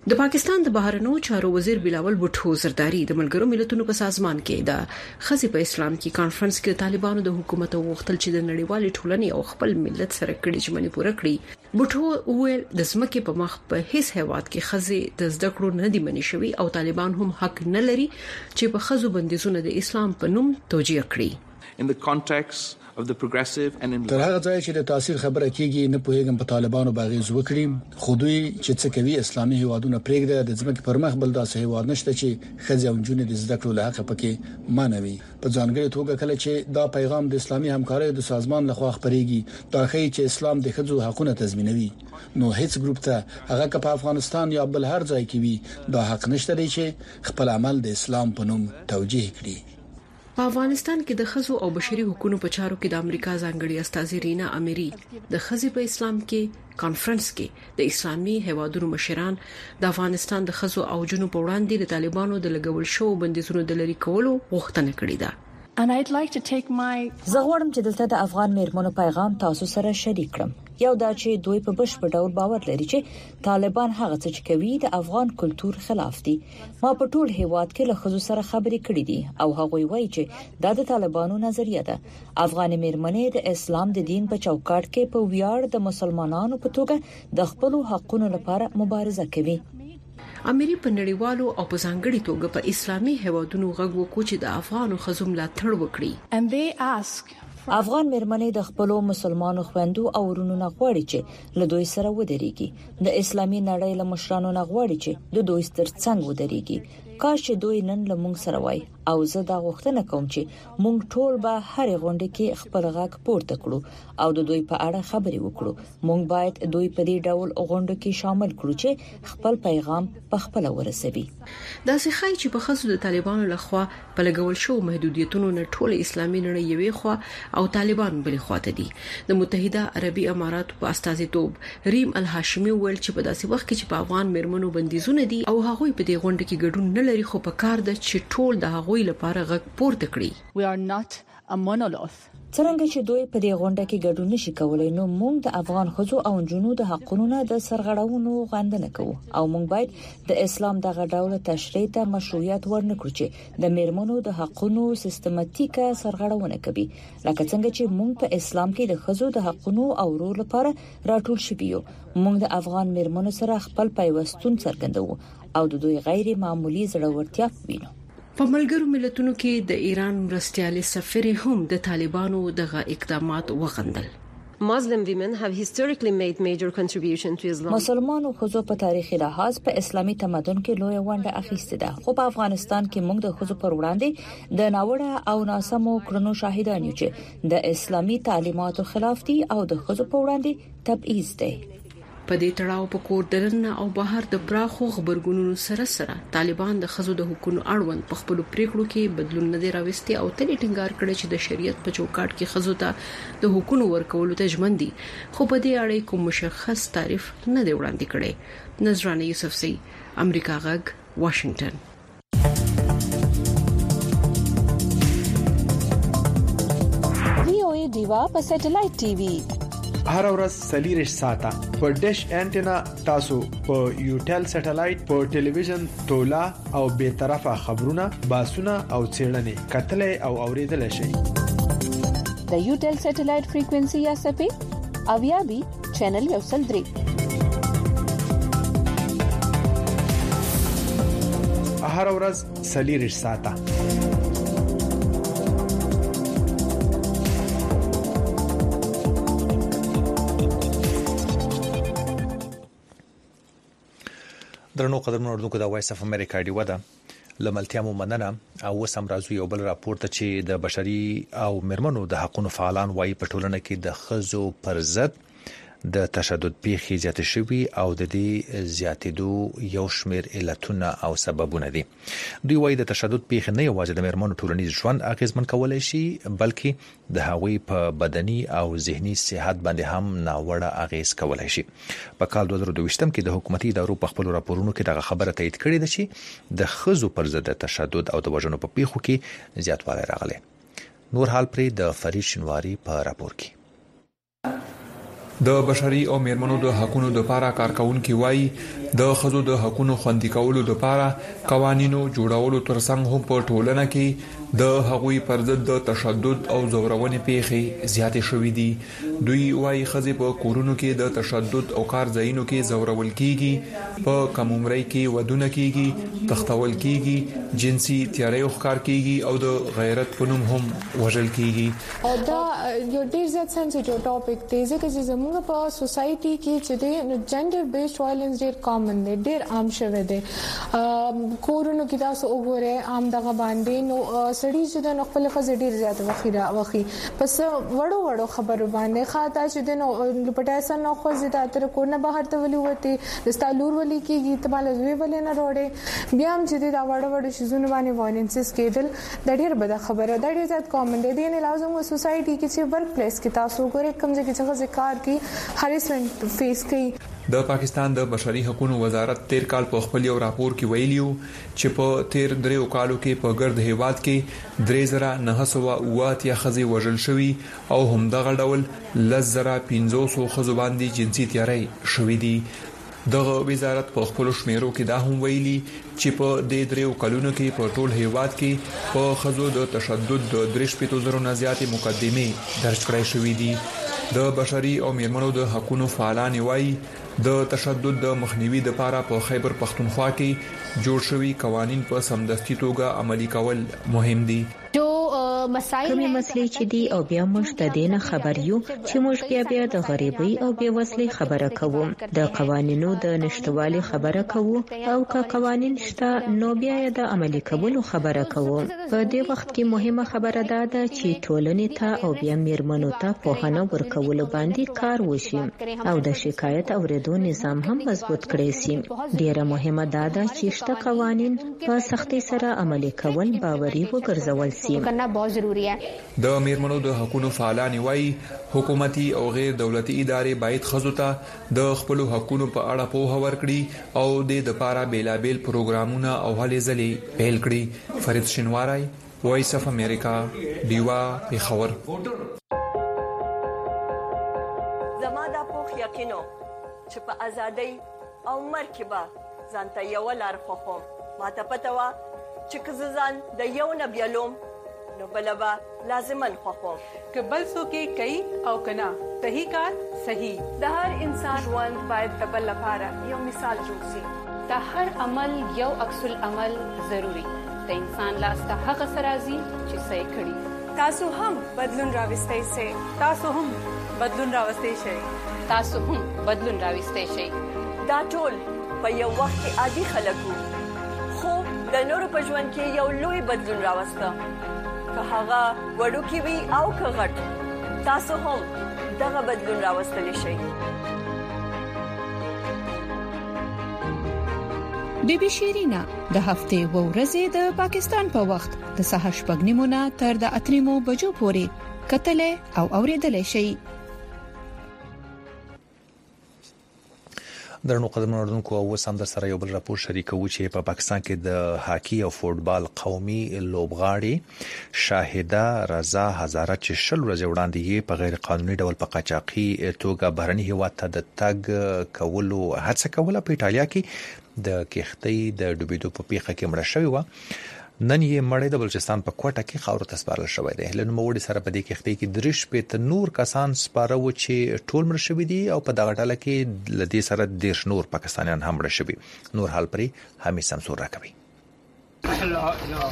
د پاکستان د بهرنیو چارو وزیر بلاول بوټو زرداری د ملګرو ملتونو په سازمان کې د خزي په اسلام کې کانفرنس کې طالبانو د حکومت وغوښتل چې د نړیوالې ټولنې او خپل ملت سره کړي ژمنې پوره کړي. بوټو وویل د سمکه په مخ په هیڅ هیواد کې خزي د زده کړو نه دی منې شوی او طالبان هم حق نه لري چې په خزو بندیزونه د اسلام په نوم توجیه کړي. In the context of the progressive and تر هغه ځای چې د تاثیر خبره کیږي نه پوهیږم په طالبانو باغیز وکړي خو دوی چې څه کوي اسلامي هیوادونه پرېږده د ځمکې پر مخ بل داسې هیواد نشته چې خځې او نجونې د زده کړو له حق پکې مانوي. په ځانګړي توګه کله چې دا پیغام د اسلامي همکارۍ د سازمان لخوا خبريږي دا ښيي چې اسلام د خځو حقوقونه تضمینوي. نو هیڅ ګروپ ته هغه که په افغانستان یا بل هر ځای کې وي دا حق نشته دی چې خپل عمل د اسلام په نوم توجیه کړي. په افغانستان کې د خزو او بشري حقوقو په چارو کې د امریکا ځانګړي استاذ رینا اميري د خزي په اسلام کې کانفرنس کې د اسلامي هیوادونو مشران د افغانستان د خزو او جنوب په وړاندې د طالبانو د لګول شو بندیزونو د لری کولو غوښتنه کړې ده. And I'd like to take my زه غواړم چې دلته د افغان میرمنو پیغام تاسو سره شریک کړم. یو دا چې دوی په بشپړ ډول باور لري چې طالبان هغه څه چې کوي د افغان کلچر خلاف دي. ما په ټول هیواد کې له خزو سره خبرې کړې دي او هغه وایي چې دا د طالبانو نظریه ده. افغان میرمنې د اسلام د دین په چوکاټ کې په ویاړ د مسلمانانو په توګه د خپل حقوقو لپاره مبارزه کوي. اميري په نړیوالو او په ځانګړي توګه په اسلامي هیوادونو غږ وکړي چې د افغانو خزو ملاتړ وکړي. And they ask افغان میرمنې د خپل مسلمانو خويندو او ورونو نه غواړي چې له دوی سره ودرېږي. د اسلامي نړۍ له مشرانو نه غواړي چې د دوی ترڅنګ ودرېږي. کاش چې دوی نن له موږ سره وای او زه دا غوښتنه کوم چې موږ ټول به هر غونډه کې خپل غږ پورته کړو او د دوی په اړه خبرې وکړو. موږ باید دوی په دې ډول غونډو کې شامل کړو چې خپل پیغام په خپل ورسوي. دا څه خای چې په خزو د طالبانو لخوا په لګول شو محدودیتونو نه ټول اسلامي نړۍ یوې خوا او طالبان بلې خواته دي. د متحده عربي اماراتو په استازیتوب ریم الهاشمي ویل چې په داسې وخت کې چې په افغان میرمنو بندیزونه دي او هغوی په دې غونډه کې ګډون نه لري خو په کار ده چې ټول د هغوی لپاره غږ پورته کړي. We are not a monolith. څنګه چې دوی په دې غونډه کې ګډون نشي کولای نو موږ د افغان خزو او جنونو د حقوقو د سرغړونو غندنه کوو او موږ باید د اسلام دغه ډول تشریح ته مشروعیت ورنکړو چې د میرمنو د حقوقو سیستماتیکه سرغړونه کوي. لکه څنګه چې موږ په اسلام کې د خزو د حقوقو او ورو لپاره راټول شوی یو. موږ د افغان میرمنو سره خپل پیوستون څرګندوو او د دوی غیر معمولی زړورتیا وینو. په ملګرو ملتونو کې د ایران مرستيالي سفیر هم د طالبانو دغه اقدامات وغندل. Muslim women have historically made major contribution to Islam. مسلمانو خزو په تاریخي لحاظ په اسلامي تمدن کې لوی ونډه اخیسته ده. خو په افغانستان کې موږ د خزو پر وړاندې د ناوړه او ناسمو کړنو شاهدان یو چې د اسلامي تعلیماتو خلاف دي او د خزو په وړاندې تبعیض دي. په دې تړاو په کور دننه او بهر د پراخو خبرګونونو سره سره طالبان د خزو د حقوقو اړوند په خپل پریکړو کې بدلون نه دی راوستي او تل ټینګار کړی چې د شریعت په چوکاټ کې خزو ته د حقوقو ورکولو ته ژمن دي خو په دې اړه کوم مشخص تعریف نه دی وړاندې کړی. نذرانه یوسفزئی، امریکا غږ، واشنگټن. وی او ای دیوا په سټلایټ ټي وي هر ورځ سلیریش ساته په ډیش انټینا تاسو په یوټل سټلایټ په ټلویزیون تولا او به طرفه خبرونه باسونه او چیرنې کتلې او اوریدل شي. د یوټل سټلایټ فریکوئنسي یا سپې اویا بي چینل یو سل درې هر ورځ سلیریش ساته. درنو قدرمنو اردوونکو د وایس اف امریکا دی ودا لملتیا مو مننه او وسم راځو یو بل راپور ته چې د بشري او مرمنو د حقوقو فعالان وایي په ټولنه کې د خزو پر ضد د تشدد پیښې زیات شوي او د دې زیاتېدو یو شمېر علتونه او سببونه دي. دوی وایي د تشدد پیښې نه یوازې د مرمنو ټولنیز ژوند اغیزمن کولای شي بلکې د هغوی په بدني او ذهني صحت باندې هم ناوړه اغیز کولای شي. په کال دوه زره دوه یم کې د حکومتي ادارو په خپل راپورونو کې دغه خبره تایید کړې ده چې د خزو پر ضد تشدد او د وژنو په پیښو کې زیاتوالی راغلی. نور حال پرې د فرید شنواری په راپور کې. د بشري او میرمنو د حقوقو لپاره کارکونکو وایي د خزو د حقوقو خوندي کولو لپاره قوانینو جوړولو ترڅنګ هم په ټولنه کې د هغوی پر ضد د تشدد او زورونې پیښې زیاتې شوې دي. دوی وایي خزې په کورونو کې د تشدد او کار ځایونو کې زورول کیږي، په کم عمرۍ کې ودونه کیږي، تختول کیږي، جنسي تیاری ښکار کیږي او د غیرت په نوم هم وژل کیږي. دا یو ډیر زیات سنسټیو ټاپک دی ځکه چې زموږ په سوسايټي کې چې د جنډر بیسډ وایلنس ډیر کامن دی، ډیر عام شوی دی. کورونو کې تاسو وګورئ عام دغه باندې نو سړي چې د خپل خزې ډیر زیات وخیره وخی پس وړو وړو خبرو باندې خاطا چې د نو پټایسن نو خو زیاته تر کو نه بهر ته ولي وته د ستالور ولي کېږي ته مال زوی ولې نه روړې بیا هم چې دا وړو وړو شیزونه باندې وایلنسز کېدل د ډیر بده خبره ده، ډیر زیات کامن دی. د نه لازم سوسايټي کې چې ورک پلیس کې تاسو وګورئ کوم ځای کې څنګه کار کوي هریسمنت فیس کوي. د پاکستان د بشري حقوقو وزارت تیر کال په خپل یو راپور کې ویلیو چې په تیر دریو کالو کې په ګرد هیواد کې درې زره نه سوه اواتیا خزې وژل شوي او همدغه ډول لس زره پنځوس خزو باندې جنسي تیاری شوې دي. دغه وزارت په خپل شمیرو کې دا هم ویلي چې په دې دریو کلونو کې په ټول هیواد کې په خزو د تشدد د درش پېټو زرو نه زیاتې مقدمې درج کړای شوې دي. د بشري او میرمنو د حقوقو فعالان وایي د تشدد د مخنیوي لپاره په خیبر پختونخوا کې جوړ شوی قوانین په سمدستي توګه عملي کول مهم دي. کومې مسلې چې دی او بیا موږ د دینه خبر یو چې موږ بیا بیا د غریبۍ او بې وسلۍ خبره کوو، د قوانینو د نشټوالي خبره کوو او که قوانین شته نو بیا د عملي کولو خبره کوو. په دې وخت کې مهمه خبره ده چې ټولنې ته او بیا میرمنو ته پوهنه ورکول باندې کار وشي او د شکایت اوریدو نظام هم مضبوط کړي شي. ډیره مهمه ده چې شته قوانین په سختۍ سره عملي کول باوري وګرځول شي. د میرمنو د حقوقو فعالان وایي حکومتي او غیر دولتي ادارې باید خزو ته د خپل حقوقو په اړه پوهه ورکړي او د لپاره بیلابل پروګرامونه او هلې ځلې پیل کړي. فرید شینواری، وایس اف امریکا، دیوا پیښور. زما د پوخ یقینو چې په ازادۍ او مرکبه ځانته یو لار خوخم ما ته پته وا چې کززان د یو نه بیلوم نو بلبا لازمن خوخم که بل څوک کوي او کنا صحیح کار صحیح. د هر انسان ژوند باید د بل لپاره یو مثال جوړ شي. د هر عمل یو عکس العمل ضروری. د انسان لاس ته هغه سرازي چې صحیح کړي. تاسو هم بدلون راوستئ شئ. تاسو هم بدلون راوستئ شئ. تاسو هم بدلون راوستئ شئ. دا ټول په یو وخت کې عادي خلکو خو د نورو په ژوند کې یو لوی بدلون راوسته. که هغه وړو کې وي او که غټ تاسو هم دغه بدلون راوستلی شئ. بیبي شیرینا د هفته و ورځې د پاکستان په وخت د سهار شپږ نیمو نه تر د اتریمو بجو پورې کتلې او اوریدلې شي. درنو قدرمنو اردوونکو او سم در سره یو بل راپور شریکو چې په پاکستان کې د هاکی او فوتبال قومي لوبغاړي شاهده رضا هزاره چې شل ورځې وړاندې په غیر قانوني ډول په قاچاقي توګه بهرني هیواد ته د تګ کولو هڅه کوله په ایتالیا کې د کښتۍ د ډوبېدو په پیښه کې مړه شوې و. نن یې مړې د بلوچستان په کوټه کې خاور ته سپارل شوې ده. لنو موړي سره په دې کښتۍ کې درش په نور کسان سپاره و چې ټول مړ شوي دي او په دغه ډله کې لدې سره دیرش نور پاکستانیان هم مړ شوي. نور حال پرې حمید سمسور راکوي. لا اله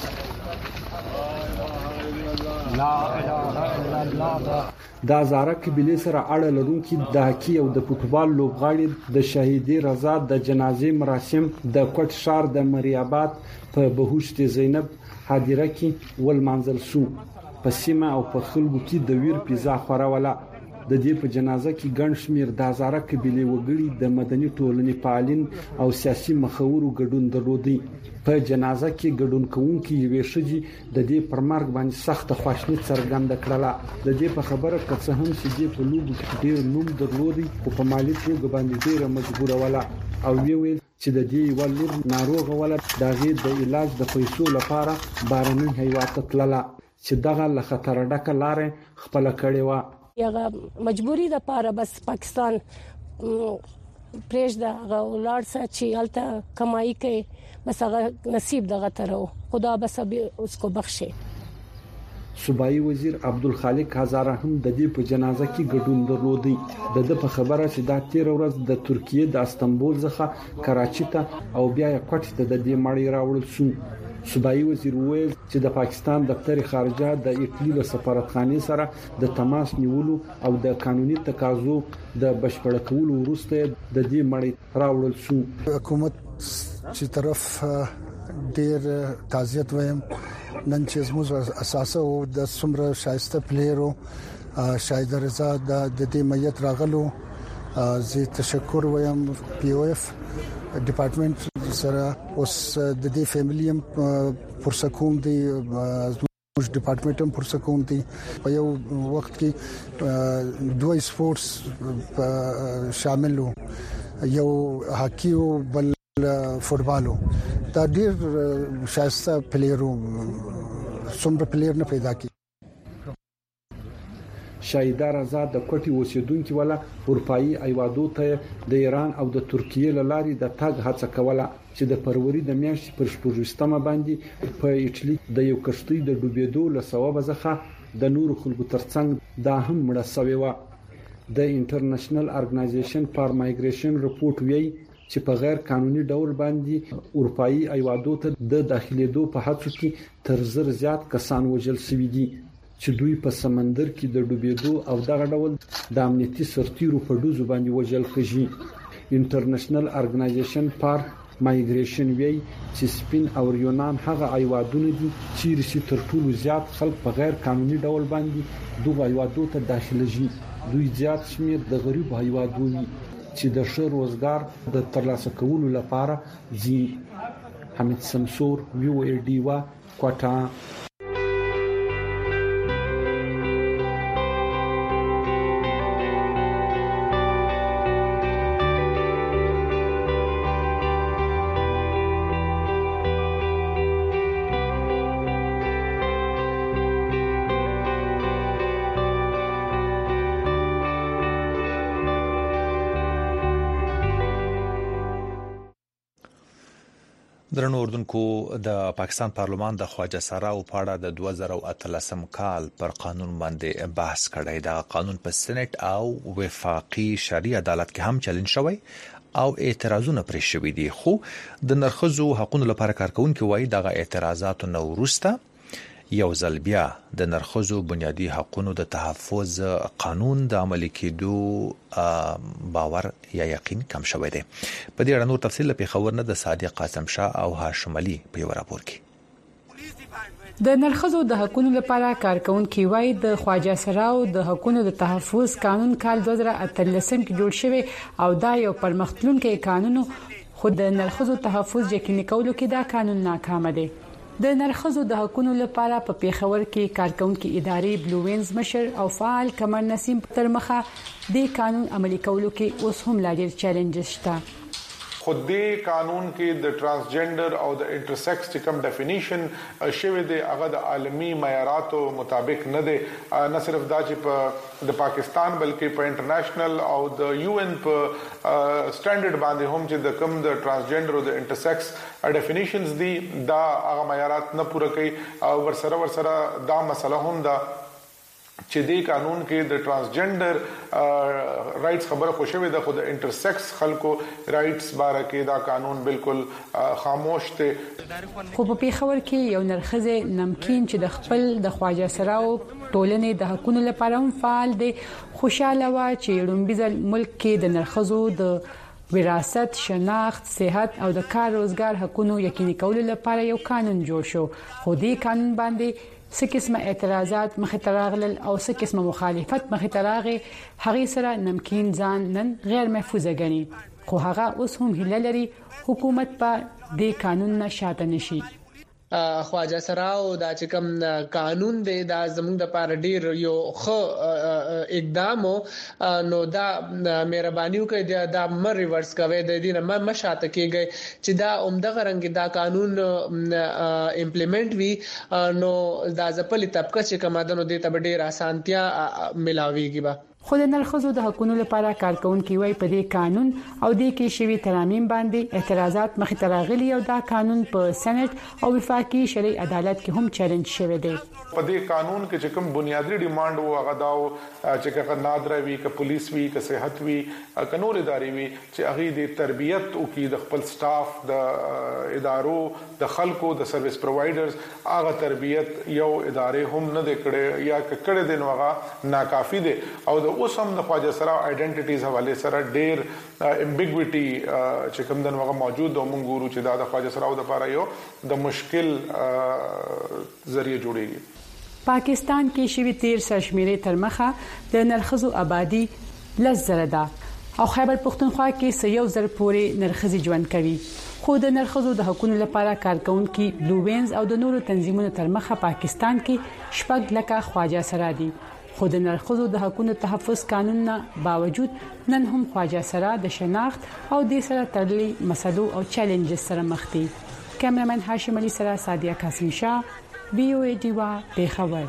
الا الله. د هزاره قبیله سره اړه لرونکي د هاکی او د فوتبال لوبغاړي د شهیدي رضا د جنازې مراسم د کوټ شهر د مریابات په بهشت زینب حاضره کې ول منزل شو. په سیمه او په خلکو کې د ویر پیزا خوراوله. د دې په جنازه کې ګڼ شمیر د هزاره قبیله وګړي د مدني ټولنې فعالین او سیاسي مخورو ګډون درلودي. په جنازه کې ګډون کوونکي یوې ښځې د دې پر مرګ باندې سخت خواشیني څرګنده کړله. د دې په خبره که څه هم چې دې په لوبو کې ډېر نوم درلودي خو په مالي توګه باندې ډېره مجبوروله او ویل چې د دې یو لور ناروغه ولا د غیر د علاج د پیسو لپاره بارني هیواد ته تلله چې دغه له خطر ډکه لارې خپل کړې و. یغه مجبوری د پاره بس پاکستان پرېږ د غولار چې الته کمایي کوي بس هغه نصیب دغه ترو خدا بس اس کو بخښي. صوبایي وزیر عبدالخالق هزاره هم د دې په جنازه کې ګډون درلودي. د د په خبره چې د تیر ورځ د ترکیه د استنبول څخه کراچي ته او بیا یې کوټ ته د دې مړی راوړل شو. صوبایي وزیر وویل چې د پاکستان دفتر خارجه د ایټالي له سفارتخانې سره د تماس نیولو او د قانوني تقاضو د بشپړ کولو وروسته د دې مړی راوړل شو. حکومت چې طرف ډیر تعزیت وایم نن چې زموږ اساسه او د سمره شایسته پلیرو شاهد رضا د دې میت راغلو زه تشکر وایم پی او ایف ډپارټمنټ سره اوس د دې فیملی هم پرسکوم دي زموږ ډپارټمنټ هم پرسکوم دي په یو وخت کې دوه سپورتس شامل وو یو هاکی او بل فوټبالو دا ډیر شایسته پلیرو څومره پلیر نه پیدا کی. شایده رضا د کوټي اوسیدونکو ولا اروپאי ایوادو ته د ایران او د ترکیه لارې د تاګ هڅه کوله چې د فروری د میاشتې پر شپږمه باندې په ایټالي د یو کشتۍ د ډوبېدو له سبب ځخه د نور خلکو ترڅنګ دا هم مړه شوی و. د انټرنیشنل ارګنایزیشن فار مایګریشن رپورت ویي چې په غیر قانوني ډول باندې اروپאי ایوادو ته د داخليدو په هڅو کې تر زر زیات کسان وژل شوي دي چې دوی په سمندر کې د ډوبېدو او دغه ډول د امنیتي سرتیرو په دوزو باندې وژل کېږي. انټرنیشنل ارګنایزیشن فار مایګریشن ویي چې سپین او یونان هغه ایوادونه دي چې رسي تر ټولو زیات خلک په غیر قانوني ډول باندې دغه ایوادو ته داخليږي. دوی زیات شمیر د غریب ایوادو دي چې د ښه روزګار د ترلاسه کولو لپاره زی. حمید سمسور ویو ای ډی وا کوټا. درنو اردوونکو د پاکستان پارلمان د خواجه سراو په اړه د دوه زره اتلسم کال پر قانون باندې بحث کړی. دا قانون په سېنات او وفاقي شرعي عدالت کې هم چلن شوی او اعتراضونه پرې شوي دي، خو د نرخصو حقوقو لپاره کارکونکو وایي دغه اعتراضات نو ورسته یو ځل بیا د نرخصو بنیادی حقوقو د تحفظ قانون د عملي کېدو باور یا یقین کم شوی دی. په دې اړه نور تفصیل په خبر نه د صادق قاسم شاه او هاشم علي په یو راپور کې. د نرخصو د حقوقو لپاره کارکونکو وایي د خواجه سراو د حقوقو د تحفظ قانون کال دوه زره اتلسم کې جوړ شوی او دا یو پرمختلونکي قانون خو د نرخصو تحفظ یقیني کولو کې دا قانون ناکام دی. د نرخصو د حقوقو لپاره په پیښور کې کارکونکو ادارې بلووینز مشر او فعال کمر نسیم تر مخه د قانون عملي کولو کې اوس هم لا ډېر چیلنجز شته. خود دې قانون کې د ترانسجندر او د انټرسیکس چې کوم ډیفینیشن شوی دی هغه د عالمي معیاراتو مطابق نه دی. نه صرف دا چې په د پاکستان بلکې په انټرنیشنل او د یو ان په سټانډرډ باندې هم چې د کوم د ترانسجندر او د انټرسیکس ډیفینیشنز دي دا هغه معیارات نه پوره کوي. او ورسره ورسره دا مسله هم ده چې د قانون کې د ترانسجندر رائټس خبره خوشوي ده، خو د انټرسیکس خلکو رائټس باره کې دا قانون بالکل خاموش دی. خو په پیښور کې یو نرخصه نمکین چې د خپل د خواجه سراو ټولنې د حقوقو لپاره هم فعال دی خوشاله و چې رومبیزل ملک کې د نرخصو د وراثت، شناخت، صحت او د کار روزګار حقوقو یقیني کولو لپاره یو قانون جوړ شو. خو دې قانون باندې څه قسمه اعتراضات مخې ته راغلل او څه قسمه مخالفت مخې ته راغی. هغه سره نمکین ځان نن غیر محفوظه ګڼي، خو هغه اوس هم هیله لري حکومت په دې قانون نه شاته نشي. خواجه سراو دا چې کوم قانون دی دا زموږ د پاره ډیر یو خو اقدام نو دا مهرباني وکړئ دا مر ریورس کوي د دې نه مشاته کېږي چې دا عمده رنګ دا قانون امپلیمنٹ وی نو دا ځپلې طبقه چې کومادنو د ته ډیر اسانتیا ملاويږي با خو د نرخصو د حقوقو لپاره کارکونکو وی په دې قانون او د کې شوی ترامیم باندې اعتراضات مخ ته راغلي او دا قانون په سېنات او وفاقي شرعي عدالت کې هم چیلنج شوی دی په دې قانون کې چې کوم بنیادی ډیماند وو هغه دا چې هغه نادر وی ک پولیس وی ک صحت وی ک نور ادارې وی چې هغه د تربيت او کې د خپل سټاف د ادارو د خلکو د سرویس پرووایډرز هغه تربيت یو ادارې هم نه کړي یا کړي دي نو هغه ناکافي دي او د اوس هم د خواجه سراو آئیډنټیټیز حواله سره ډېر امبیګویټي چې کوم دغه موجود او مونږ ګورو چې دا د خواجه سراو د لپاره یو د مشکل ذریعہ جوړیږي پاکستان کې شوی تیر سرشمیرې تر مخه د نرخصو آبادی لزر ده او خیبر پختونخوا کې سیو زر پورې نرخصي ژوند کوي خو د نرخصو د حقوقو لپاره کارکونکو بلو وینز او د نورو تنظیمونو تر مخه پاکستان کې شپږ لکه خواجه سرا دي خو د نرخصو د حقوقو تحفظ قانون نه باوجود نن هم خواجه سرا د شناخت او د سره تړلي مسلو او چیلنجز سره مخ دي کیمرمن هاشم علي سره سادیا قاسم شاه بي او اي ډي وا پیښور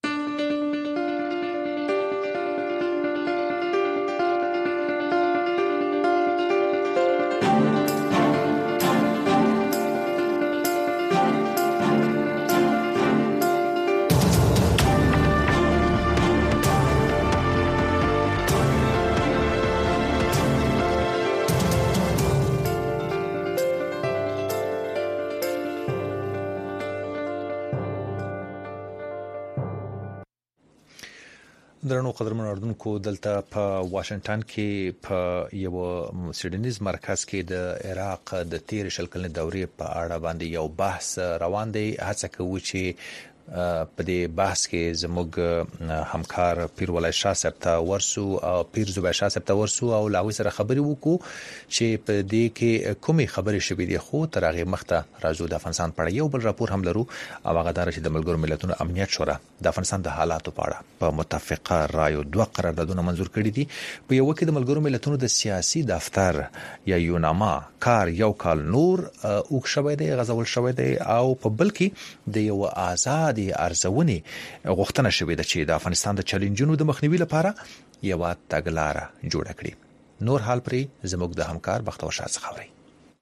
درنو قدرمن اردوونکو دلته په واشنگټن کې په یو سیډنیز مرکز کې د عراق د تیر شل کلنې دورې په اړه باندې یو بحث روان دی هڅه کوي چې په دې بحث کې زموږ همکار پیر ولای شاه صاحب ته ورسو او پیر زوبای شاه صاحب ته ورسو او لاوي سره خبري وکړو چې په دې کې کومي خبرې شوې دي خو تر هغه مخته راځو د افغانستان په اړه یو بل راپور هم لرو او هغه دار چې د ملګرو ملتونو امنیت شورا د افغانستان د حالاتو په اړه په متفقه رایو دوه قراردادونه منزور کړي دي په یو کې د ملګرو ملتونو د سیاسي دفتر یا یوناما کار یو کال نور او شوی دی غزول شوی دی او په بل کې د یو آزاد د ارزونې غوښتنه شوې ده چې د افغانستان د چیلنجونو د مخنیوي لپاره یو تګلارې جوړه کړي نور حال پرې زموږ د همکار بختور شاه څخه خبري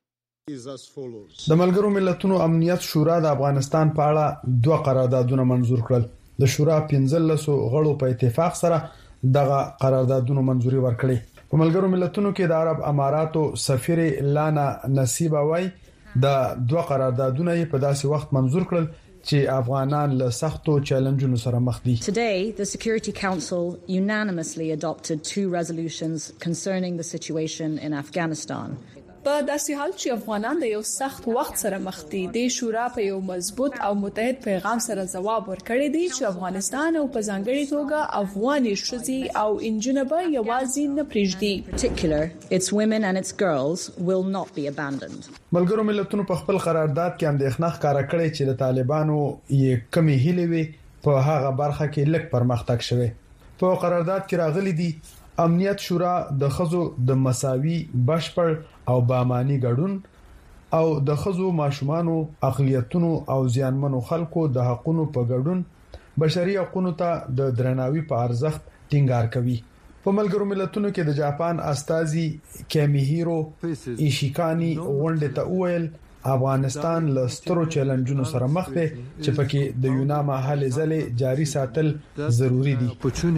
د ملګرو ملتونو امنیت شورا د افغانستان په اړه دوه قراردادونه منزور کړل د شورا پنځلس غړو په اتفاق سره دغه قراردادونه منزوري ورکړي په ملګرو ملتونو کې د عرب اماراتو سفیر لانا نصیبه وای د دوه قراردادونه په داسې وخت منزور کړل چې افغانان له سختو چیلنجونو سره مخ دي. Today, the Security Council unanimously adopted two resolutions concerning the situation in Afghanistan. په داسې حال چې افغانان د یو سخت وخت سره مخ دي د شورا په یو مضبوط او متحد پیغام سره ځواب ورکړی دی چې افغانستان او په ځانګړي توګه افغاني ښځې او انجونې به یوازې نه پریږدي. Particular, its women and its girls will not be abandoned. ملګرو ملتونو په خپل قرارداد کې اندېښنه ښکاره کړې چې د طالبانو یې کمی هیلې وي په هغه برخه کې لږ پرمختګ شوه. په قرارداد کې راغلي دي امنیت شورا د خزو د مساوي بشپړ او بامانی ګډون او د خزو ماشومانو اقلیتونو او زیانمنو خلکو د حقوقو په ګډون بشري حقوقو ته د درناوي په ارزښت ټینګار کوي. په ملګرو ملتونو کې د جاپان استازي کیمیهیرو ایشیکانی غونډه ته ویل افغانستان له سترو چیلنجونو سره مخ دی چې پکې د یوناما هلې ځلې جاري ساتل ضروری دي.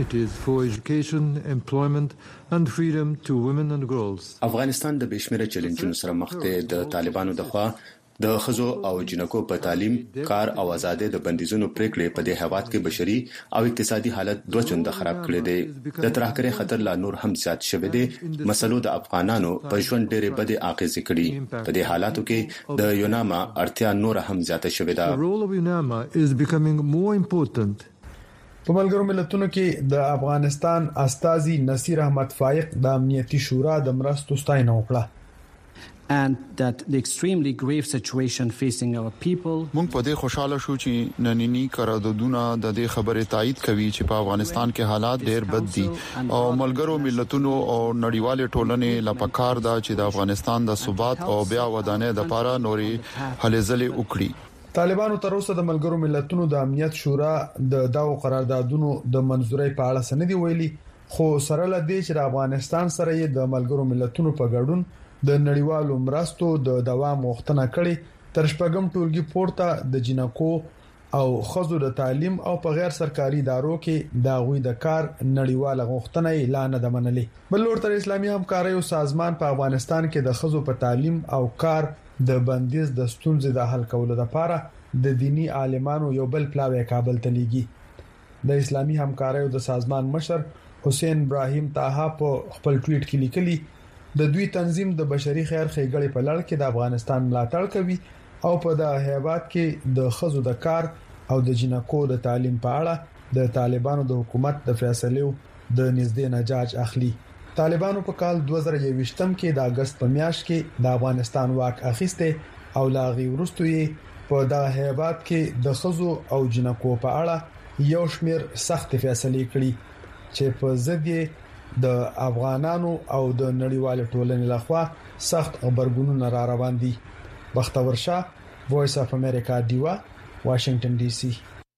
افغانستان د بشمیره چیلنجونو سره مخ دی د طالبانو د خوا د خزو او جنکو په تعلیم کار او آزادۍ د بندیزونو پریکړې په دې هواد کې بشري او اقتصادي حالت دوه چنده خراب کړي دي. د ترهګرۍ خطر لا نور هم زیات شوی دی. مسلو د افغانانو په ژوند ډېرې بدې اغیزې کړي. په دې حالاتو کې د یوناما اړتیا نور هم زیاته شوې ده. په ملګرو ملتونو کې د افغانستان استازي نصیر احمد فائق د امنیتي شورا د مرستو ستاینه وکړه. and that the extremely grave situation facing our people. مونږ په دې خوشاله شو چې نننی قراردادونه د دې خبرې تایید کوي چې په افغانستان کې حالات ډېر بد دي او ملګرو ملتونو او نړیوال ټولنې لپاره دا چې د افغانستان د ثبات او بیا ودانۍ د لپاره نوري هلې ځلې وکړي. طالبانو تر اوسه د ملګرو ملتونو د امنیت شورا د داو قراردادونو د منزورۍ په اړه سندې ویلي، خو سره لدې چې د افغانستان سره یې د ملګرو ملتونو په ګډون د نړیوالو مرستو د دوام غوښتنه کړې. تر شپږم ټولګي پورته د جنکو او خزو د تعلیم او په غیر سرکاري ادارو کې د غوي د کار نړیواله غوښتنه اعلان نه منلې. بل لور تر اسلامي همکارۍ او سازمان په افغانستان کې د خزو په تعلیم او کار د بندیز د ستونزې د حل کولو لپاره د دینی عالمانو یو بل پلاوی کابل ته لیږي. د اسلامي همکارۍ او د سازمان مشر حسین ابراهیم طاها په خپل ټویټ کې لیکلي د دوی تنظیم د بشري خیر ښېګړې په لړ کې د افغانستان ملاتړ کوي او په د هیواد کې د خزو د کار او د جنکو د تعلیم په اړه د طالبانو د حکومت د فیصلو د نږدې نجاج اخلي. طالبانو په کال دوه زره یوویشتم کې د اگست په میاشت کې د افغانستان واک اخیسته او لاغي ورستوي په د هیواد کې د خزو او جنکو په اړه یو شمیر سخت فیصلې کړې چې په ضد د افغانانو او د نړیوال ټولنې لخوا سخت خبرګونونه را روان دي. بختور شاه، وایس اف امریکا، دیوا، واشنگټن ډي سي.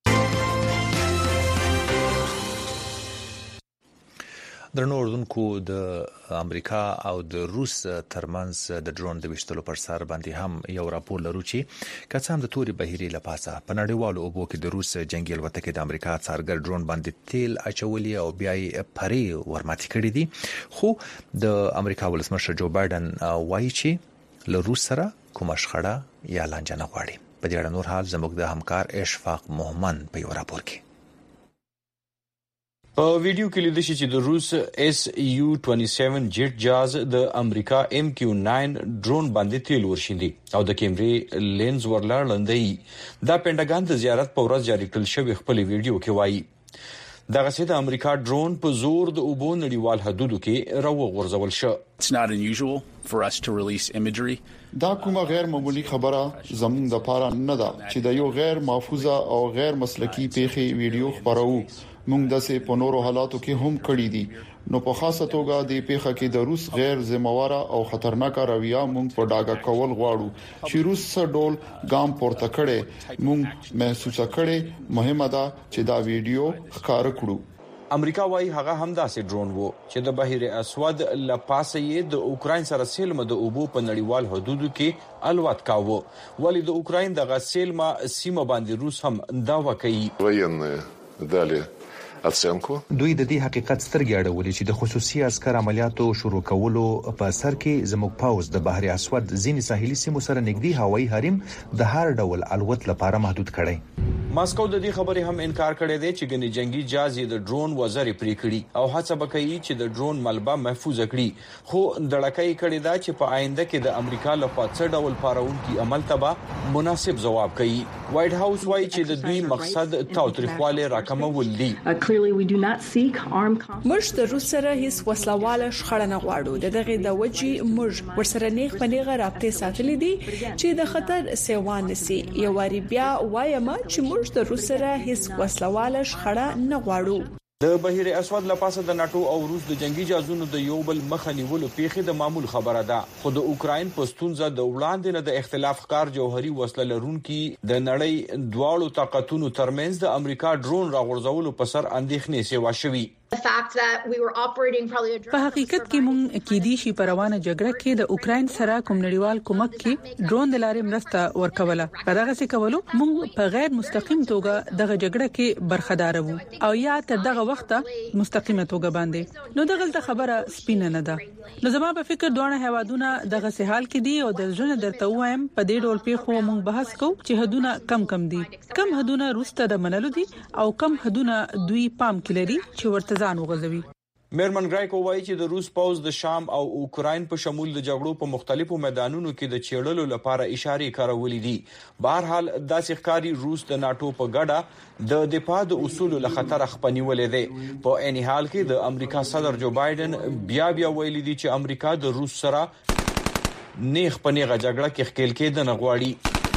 درنو اردوونکو، د امریکا او د روس ترمنځ د ډرون د وشتلو پر سر باندې هم یو راپور لرو چې کڅام د توري بهيري لپاسه په نړیوالو اوبو کې د روس جنگي الوتکې د امریکا څارګر ډرون باندې تیل اچولي او بیا یې پري ورماتي کړی دي. خو د امریکا ولسمشر جو بایدن وایي چې له روس سره کومه شخړه یا لانجه نه غواړي. په دې اړه نور حال زموږ د همکار اشفاق محمد په یو راپور کې. په ویډیو کې لیدل شي چې د روس اس یو سیمه جیټ جاز د امریکا ام کیو نو ډرون باندې تیل ورشيندي او د کیمرې لینز ورلار لندې دا پینټاګان د زیارت په ورځ جاری کړل شوی خپل ویډیو کې وایي دغه سید امریکا ډرون په زور د اوبو نړیوال حدودو کې راو غورځول شو. It's not unusual for us to release imagery. دا کومه غیر معمولی خبره زموږ د پاره نه ده چې د یو غیر محفوظه او غیر مسلکی پیښې ویډیو خبرو. موږ د سه په نورو حالاتو کې هم کړی دي. نو په خاصه توګه د پیښه کې د روس غیر ذمہواره او خطرناک رویه موږ په ډاګه کول غواړو چې روس سره ډول ګام پورته کړي. موږ محسوس کړي مهمه ده چې دا ویډیو ښکار کړو. امریکا وايي هغه همداسې ډرون وو چې د بحر اسود لپاسه یې د اوکرين سره سیلمه د اوبو په نړیوال حدودو کې الوت کاوه. ولې د اوکرين د غسیلمه سیمه باندې روس هم داوا کوي. وینه دالي اڅنکو دوی د دې حقیقت سترګې اړولې چې د خصوصي عسكر عملیاتو شروع کولو په سر کې زموږ پاوز د بحر اسود ځینې ساحلي سیمو سره نږدې هوایي حریم د هر ډول الوت لپاره محدود کړي. ماسکو د دې خبرې هم انکار کړی دی چې ګنې جنگي جاز د ډرون وزرې پرې کړي او هڅه وکړي چې د ډرون ملبه محفوظ کړي. خو دړکې کړي دا چې په آینده کې د امریکا لخوا څه ډول پاراونکي عمل تبا مناسب جواب کوي. وایټ هاوس وایي چې د دوی مقصد تاوتریخواله راکمول دي. موږ د روس سره هیڅ وسلواله شخړه نه غواړو. دغه د وجې موږ ورسره نیغ پنیغه رابطه ساتلې دي چې د خطر سیوان نسی. یو واری بیا وایم چې موږ د روس سره هیڅ وسلواله شخړه نه غواړو. د بحر اسود لپاسه د ناتو او روس د جنگي جازونو د یو بل مخنیولو پیخي د معمول خبره ده. خو د اوکرين پښتونزه د وړاندې نه د اختلاف ښکار جوهري وسله لرونکي د نړۍ دواړو طاقتونو ترمنځ د امریکا ډرون راغورځولو په سر اندېښنې سیوا شوي. په حقیقت کې مونږ کې دي شي پروانه جګړه کې د اوکرين سره کوم نړیوال کومک کې ډرون د لارې مرسته ورکوله. په دغه څه کولو مونږ په غیر مستقیم توګه دغه جګړه کې برخدار وو او یا تر دغه وخت مستقیمه توګه باندې. نو دغه خبره سپینه نه ده. نو زما په فکر دوه هوادونه دغه سه حال کې دي او د ژوند درته وایم په دې ډول په خو مونږ بحث کوو چې حدونه کم کم دي. کم حدونه روسته د منلو دي او کم حدونه دوی پام کې لري چې ورته میرمن ګرایکو وایي چې د روس پوز د شام او اوکرين په شمول د جګړو په مختلفو میدانونو کې د چیرلو لپاره اشاره کارولې دي. بهرحال داسې ښکاری روس د ناتو په ګډه د دفاع د اصول له خطر خپنیولې ده. په اني حال کې د امریکا صدر جو بایدن بیا بیا ویلي دي چې امریکا د روس سره نیغ په نیغه جګړه کې ښکېل کېدنه غواړي.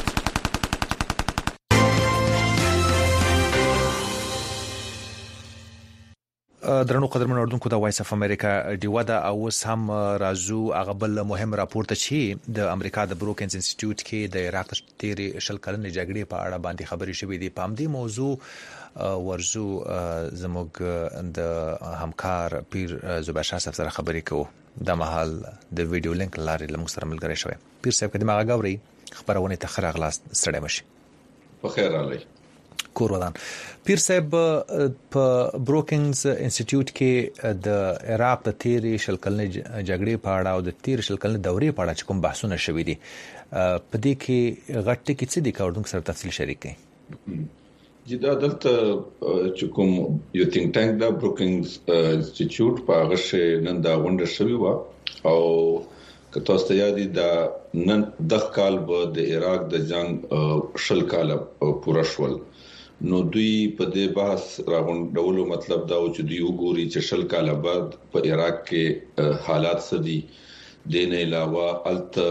درنو قدرمن اردوونکو د وایس اف امریکا ډیوا دا اوس هم رازو هغه بل مهم راپور ته چی د امریکا د بروکینز انسټیټیوټ کې د عراق تیری شل کلنې جګړې په اړه باندې خبرې شوې دي. په همدې موضوع ورزو زموږ د همکار پیر زبیر شاه صاحب سره خبرې کوو. د محل د ویډیو لینک لارې لمغ سره ملګری شوی. پیر صاحب کدی ما غاوري خبرونه ته خره غلاس سړی مشي په خیر علي کور ودان. پیر صاحب په بروکینز انسټیټیوټ کې د عراق د تیری شل کلنې جګړې په اړه او د تیر شل کلنې دورې په اړه کوم بحثونه شوي دي په دې کې غټ کې څه دي کاردونکو سره تفصیل شریک کړئ. چې دا دلته چې کوم یو تینک ټانک دا بروکینز انسټیټیوټ په هغه شی نن دا غونډه شوې و او که تاسو ته یاد دي دا نن د کال به د عراق د جنگ شل کال پوره شول نو دوی په دې بحث راغونډولو مطلب دا و چې دوی وګوري چې شل کال بعد په عراق کې حالات څه دي. دین علاوه الته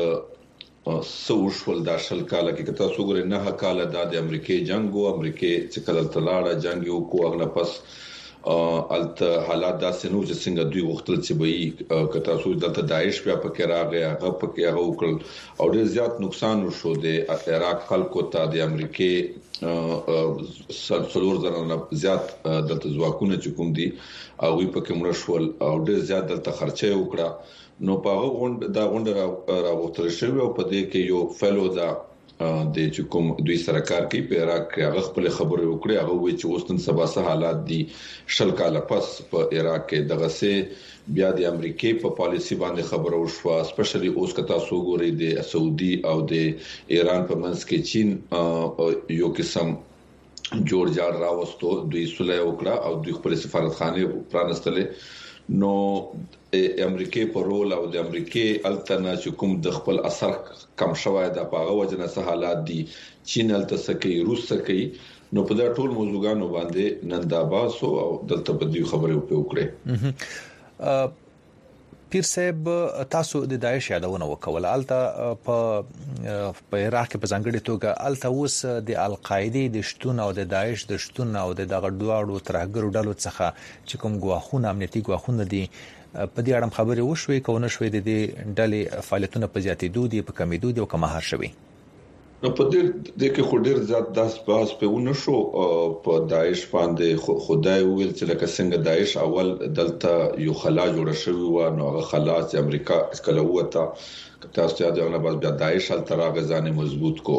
سوشل دا شل کال کې کته سوګره نه کال دا د امریکای جنگ او امریکای چې کله تلاړه جنگ یو کو اغله پس الته حالات دا سينو چې څنګه دوی وختل چې به کته سو دلته داعش بیا پکې راغی هغه پکې هغه وکړ او ډېر زیات نقصان وشو د عراق خلکو ته د امریکای سلسلور زره زیات دلته ځواکونه چې کوم دي او وی پکې مړ شول او ډېر زیات دلته خرچه وکړه. نو په هغه غونډه دا غونډه راغوتل شوی او په دې کې یو فلو دا د چې کوم دوی سره کار کوي په عراق کې هغه خپل خبرې وکړي. هغه وی چې اوس نن سبا سه حالات دي شل کال پس په عراق کې دغه سه بیا د امریکای په پالیسی باندې خبره وشوه سپیشلی اوس کتا سو ګوري د سعودي او د ایران په منځ کې چین یو قسم جوړ جاړ راوستو دوی صلح وکړه او دوی خپل سفارتخانه پرانستلې. نو امریکای په رول او د امریکای التنا چې کوم د خپل اثر کم شوی د پاغه وجنه سه حالات دي چین الته سکی روس سکی. نو په دا ټول موضوعګانو باندې نن دا باسو او دلته په دې خبرې وکړې. پیر صاحب تاسو د داعش یادونه وکول الته په په عراق کې په ځانګړي توګه الته اوس د القاعده د شتون او د داعش د شتون او د دغه دوړو ترهګرو ډلو څخه چې کوم غواخونه امنیتي غواخونه دي په دې اړه خبرې وشوي کونه شوي د دې ډلې فعالیتونه په زیاتېدو دي په کمیدو دي او کمهار شوي. نو په دې د کې خډیر زیات داس باس په ونه شو په داعش باندې خدای ویل چې لکه څنګه داعش اول دلته یو خلا جوړ شوی و نو هغه خلا چې امریکا کله وته تاسو ته دا نه بس بیا داعش حل ترغه ځانې مضبوط کو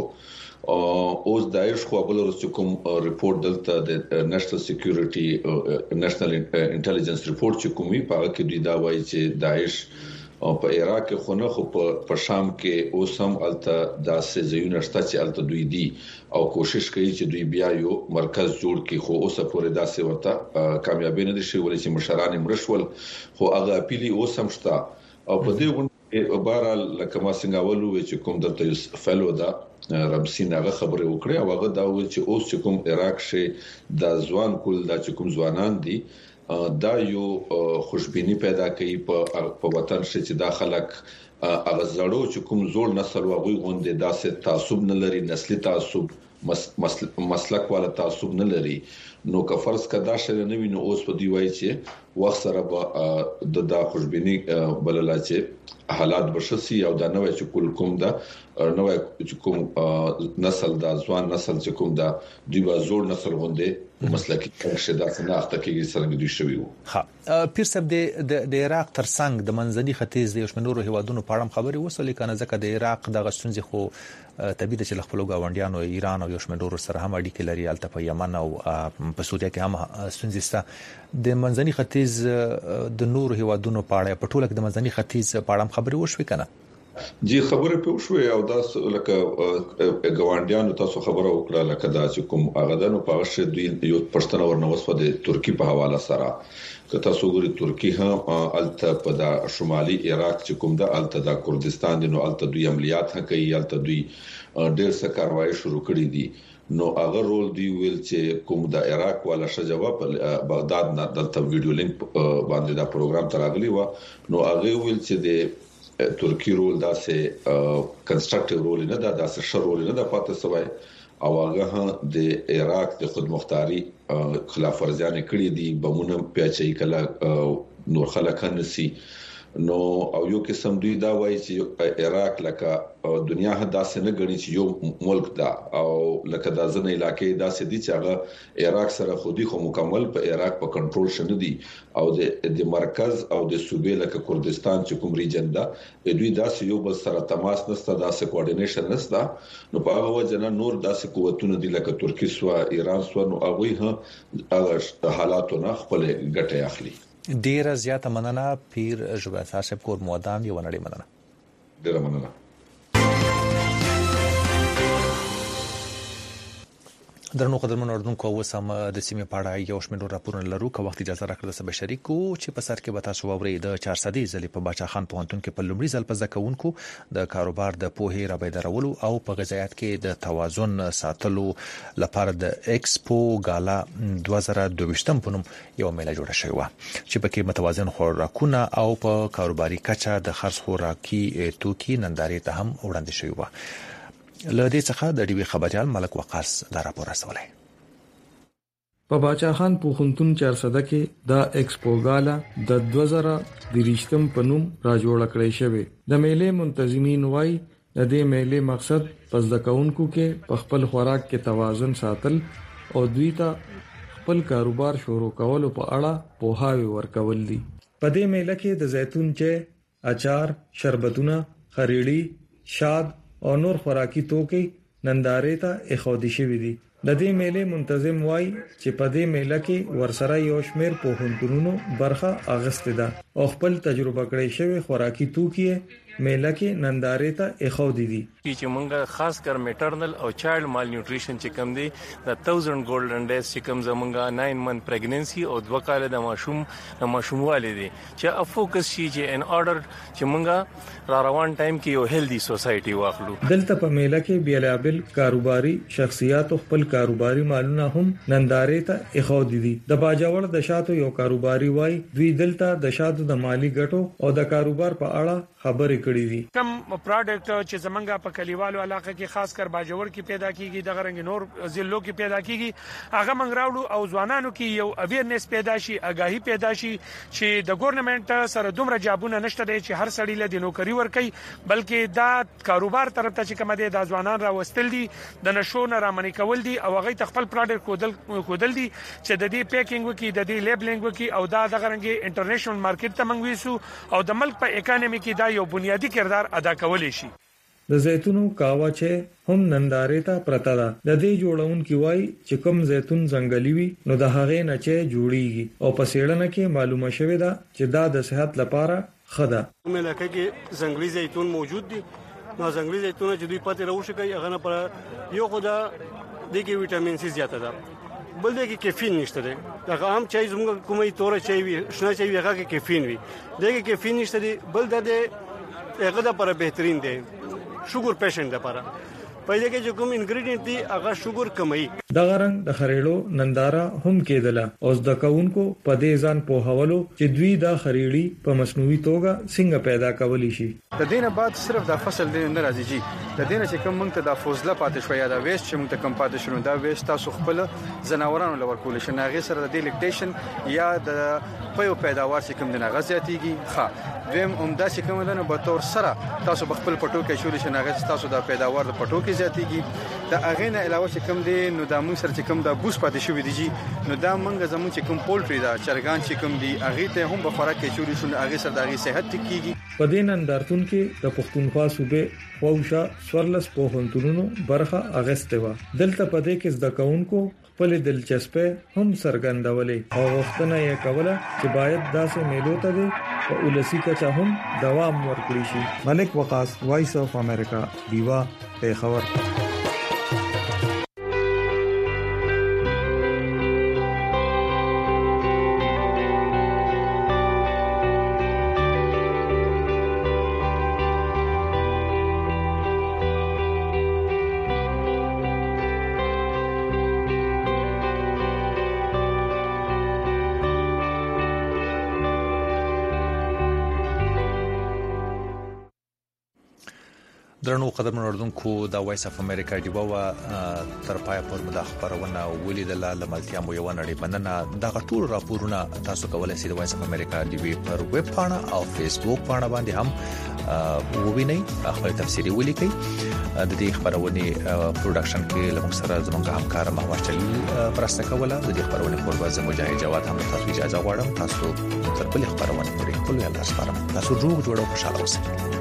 اوس داعش خو بل ورځ کوم ریپورت دلته د نېشنل سکیورټي نېشنل انټيليجنس ریپورت چې کومي په هغه کې دوی دا وایي چې داعش او په عراق کې خونه خو په شام کې اوس هم الته داسې ځایونه شته چې الته دوی دي او کوشش کوي چې دوی بیا یو مرکز جوړ کړي خو اوسه پورې داسې ورته کامیابی نه دي شوی ولې چې مشران مرشول خو هغه اپیلی اوس هم شته او په دې غونډه بهر لکه ما څنګه ولو چې کوم دلته فلو دا رمسین هغه خبره وکړه او هغه دا ویل چې اوس چې کوم عراق شي د ځوان کول دا چې کوم ځوانان دي دا یو خوشبینی پیدا کوي په وطن چې دا خلک هغه زړو چې کوم زوړ نسل واغوي غونډه داسې تعصب نه لري نسلي تعصب مسلک والا تعصب نه لري. نو که فرض کدا شر نه ویني اوس په دی وای چې وخت سره د دا خوشبینی بللا چې حالات بشسي او دا نوې چې کول کوم دا نوې چې کوم نسل دا ځوان نسل چې کوم دا دی با زوړ نسل غونډه مسلکي شدا څنګه اخته کېږي څنګه دوی شوی وو. ها پیر صاحب د د عراق ترڅنګ د منځني ختیځ د یوشمنورو هیوادونو په اړه خبري وسولې کنه ځکه د عراق د غسونځ خو طبيعي چې خپل گاونډیانو ایران او یوشمنورو سره هم اړیکې لري الته په یمن او په سوریه کې هم سنځستا د منځني ختیځ د نور هیوادونو په اړه په ټوله کې د منځني ختیځ په اړه خبري وشوي کنه. جی خبره په وشوي او دا لکه ګاونډیانو تاسو خبره وکړه لکه دا چې کوم هغه دنو په شې دوی یو پښتنه ورنوسو د ترکی په حواله سره که تاسو ګوري ترکی هم الته په دا شمالي عراق چې کوم دا الته د کردستان دي نو الته دوی عملیات کوي الته دوی ډېر څه کاروایی شروع کړې دي. نو هغه رول دی ویل چې کوم د عراق والا شجوا په بغداد نه دلته ویډیو لینک باندې دا پروګرام تراغلی و نو هغه ویل چې د ترکی رول داسې کنسټرکټیو رول نه دا داسې ښه رول نه دا پاتې سوی او هغه د عراق د خودمختاري خلاف ورزيانه کړې دي بمونه پیاچي کله نور خلک نسی نو او یو قسم دوی دا وایي چې عراق لکه دنیا هداسه نه غني چې یو ملک دا او لکه دا ځنې علاقې داسې دي چې هغه عراق سره خودي خو مکمل په عراق په کنټرول شنه دي او د مرکز او د صوبې لکه کردستان چې کوم ریجن دا دوی داسې یو بل سره تماس نسته داسې کوارډینیشن نسته نو په هغه وجه نه نور داسې قوتونه دي لکه ترکی سو ایران سو نو هغه هغه حالاتونه خپل ګټه اخلي ډیره زیاته مننه پیر ژوند صاحب کور مودان یو نړۍ مننه ډیره مننه درنو قدرمن اردوونکو وسم د سیمې پاړه یو شمېر راپورونه لرو که وخت اجازه راکړه سبا شریکو چې په سر کې به تاسو ووري د چهار سدي ځلې په باچا خان پوهنتون کې په لومړي ځل په ځکهونکو د کاروبار د پوهې رابیدارولو او په غذایت کې د توازن ساتلو لپاره د ایکسپو غالا دوه زره دوه ویشت په نوم یو میله جوړه شوې و چې پکې متوازن خوراکونه او په کاروباري کچه د خرڅ خوراکي توکي نندارې ته هم وړاندې شوې و لدې څخه د ډیوی خبريال ملک وقاص دا راپور راسولای په باچا خان پوهنتون چهار سده کې د ایکسپو غالا د دوه زره دوه په نوم را جوړ کړی شوی د میلې منتظمین وای د دې میلې مقصد پس د کاونکو کې په خپل خوراک کې توازن ساتل او دوی ته خپل کاروبار شروع کول په اړه پوهاوی ورکول دي په دې میلې کې د زیتون چای اچار شربتونه خریړی شاد او نور خوراکي توکي نندارې ته اخودي شوې دي د دې میلې منتظم وای چې په دې میله کې ورسره یو شمېر پوهنتونونو برخه اغسته ده او خپل تجربه کړې شوی خوراکي توکي میله کې نندارې ته اخودي دي چې مونږه خاص کر میټرنل او چایلډ مال نیوټریشن چې کم دي د ثاوزند ګولډن ډیز چې کم زمونږه ناین منث پریګننسي او دوه کال د ماشوم د ماشوموالي دي چې ا فوکس شي چې ان اورډر چې مونږه را روان ټایم کې یو هیلدي سوسايټي واخلو دلته په میله کې بیلابل کاروباري شخصیت خپل کاروباري مالونه هم نندارې ته اخودي دي د باجوړ د شاتو یو کاروباري وای دوی دلته د شاتو د مالی ګټو او د کاروبار په اړه خبرې کړې دي کم پروډکټ چې زمونږه په کلیوالو علاقه کې خاص کر باجوړ کې پیدا کیږي د غرنګ نور ضلعو کې پیدا کیږي هغه منګ راوړو او ځوانانو کې یو اویرنس پیدا شي آگاهی پیدا شي چې د ګورنمنت سره دومره جابونه نشته چې هر سړی له نوکری ورکي بلکې دا کاروبار طرف ته چې کوم دي د ځوانان راوستل دي د نشو نه رامنې کول دي او هغه خپل پروډکټ کودل کودل دي چې د دې پیکینګ وکي د دې لیبلینګ وکي او دا د غرنګ انټرنیشنل مارکیټ ته منګويسو او د ملک په اکانومي کې دا یو بنیادی کردار ادا کولی شي د زیتونو کاوا چې هم نندارې ته پرتا ده د دې جوړون کی وای چې کوم زیتون ځنګلي وي نو د هغې نه چې جوړیږي او په سیړنه کې معلومه شوې ده چې دا د صحت لپاره خده ملکه کې ځنګلي زیتون موجود دي نو ځنګلي زیتون چې دوی پاتې راوښه کوي هغه نه پر یو خدا د کې وټامین سي زیاته ده بل دې کې کیفین نشته ده دا عام چای زموږ کومې تور چای وي شنه چای وي هغه کې کیفین وي دغه کیفین نشته دي بل د هغه د لپاره بهترین دی شوګر پیشنټ لپاره پहिले کې چې کوم انګریډینټ دي هغه شوګر کموي د غرنګ د خریړو ننداره هم کېدله او د کاونکو په دې ځان په حوالو چې دوی د خریړي په مصنوعي توګه څنګه پیدا کولی شي د دینه بعد صرف د فصل دی نه راځي جی د دینه چې کوم موږ ته د فوزله پاتې شوی دا ویست چې موږ ته کم پاتې شونه دا ویست تاسو خپل زناورانو لور کول شي ناغه سره د لیکټیشن یا د پيو پیداوار چې کوم د ناغزياتيږي ښه ویم عمده چې کوم دنه به تور سره تاسو خپل پټو کې شول شي ناغه تاسو د پیداوار د پټو کې زیاتیږي د اغه نه علاوه چې کوم دی نو د موږ سره چې کوم د بوس پاتې شوی دی نو دا موږ زموږ چې کوم پولټری دا چرګان چې کوم دی اغه ته هم په خوراک کې شول شي اغه سره د اغه صحت کیږي په دې نندارتون کې د پښتونخوا صوبې خوښه سورلس په هنتونو برخه اغسته و دلته په دې کې زده کوونکو خپل دلچسپه هم سرګندولې او وختونه یې کوله چې باید داسې میلو ته دي او ولسی کچا هم دوام ورکړي شي ملک وقاص وایس اف امریکا دیوا په خبر درنو قدرمن اردوونکو د وایس اف امریکا دی بوا تر پای پر مداخبرونه ولیدل لملتیا مو یو نړۍ بندنه د غټول راپورونه تاسو کولای شئ د وایس اف امریکا دی وی پر ویب پاڼه او فیسبوک پاڼه باندې هم ووینئ خپل تفسیری ولیکئ د دې خبرونه پروډکشن کې لمغ سره زموږ همکار محمد چلی پرسته کوله د دې خبرونه پر وځه مجاهد جواد هم تاسو اجازه غواړم تاسو تر بل خبرونه پرې خپل الله سپارم تاسو روغ جوړو خوشاله اوسئ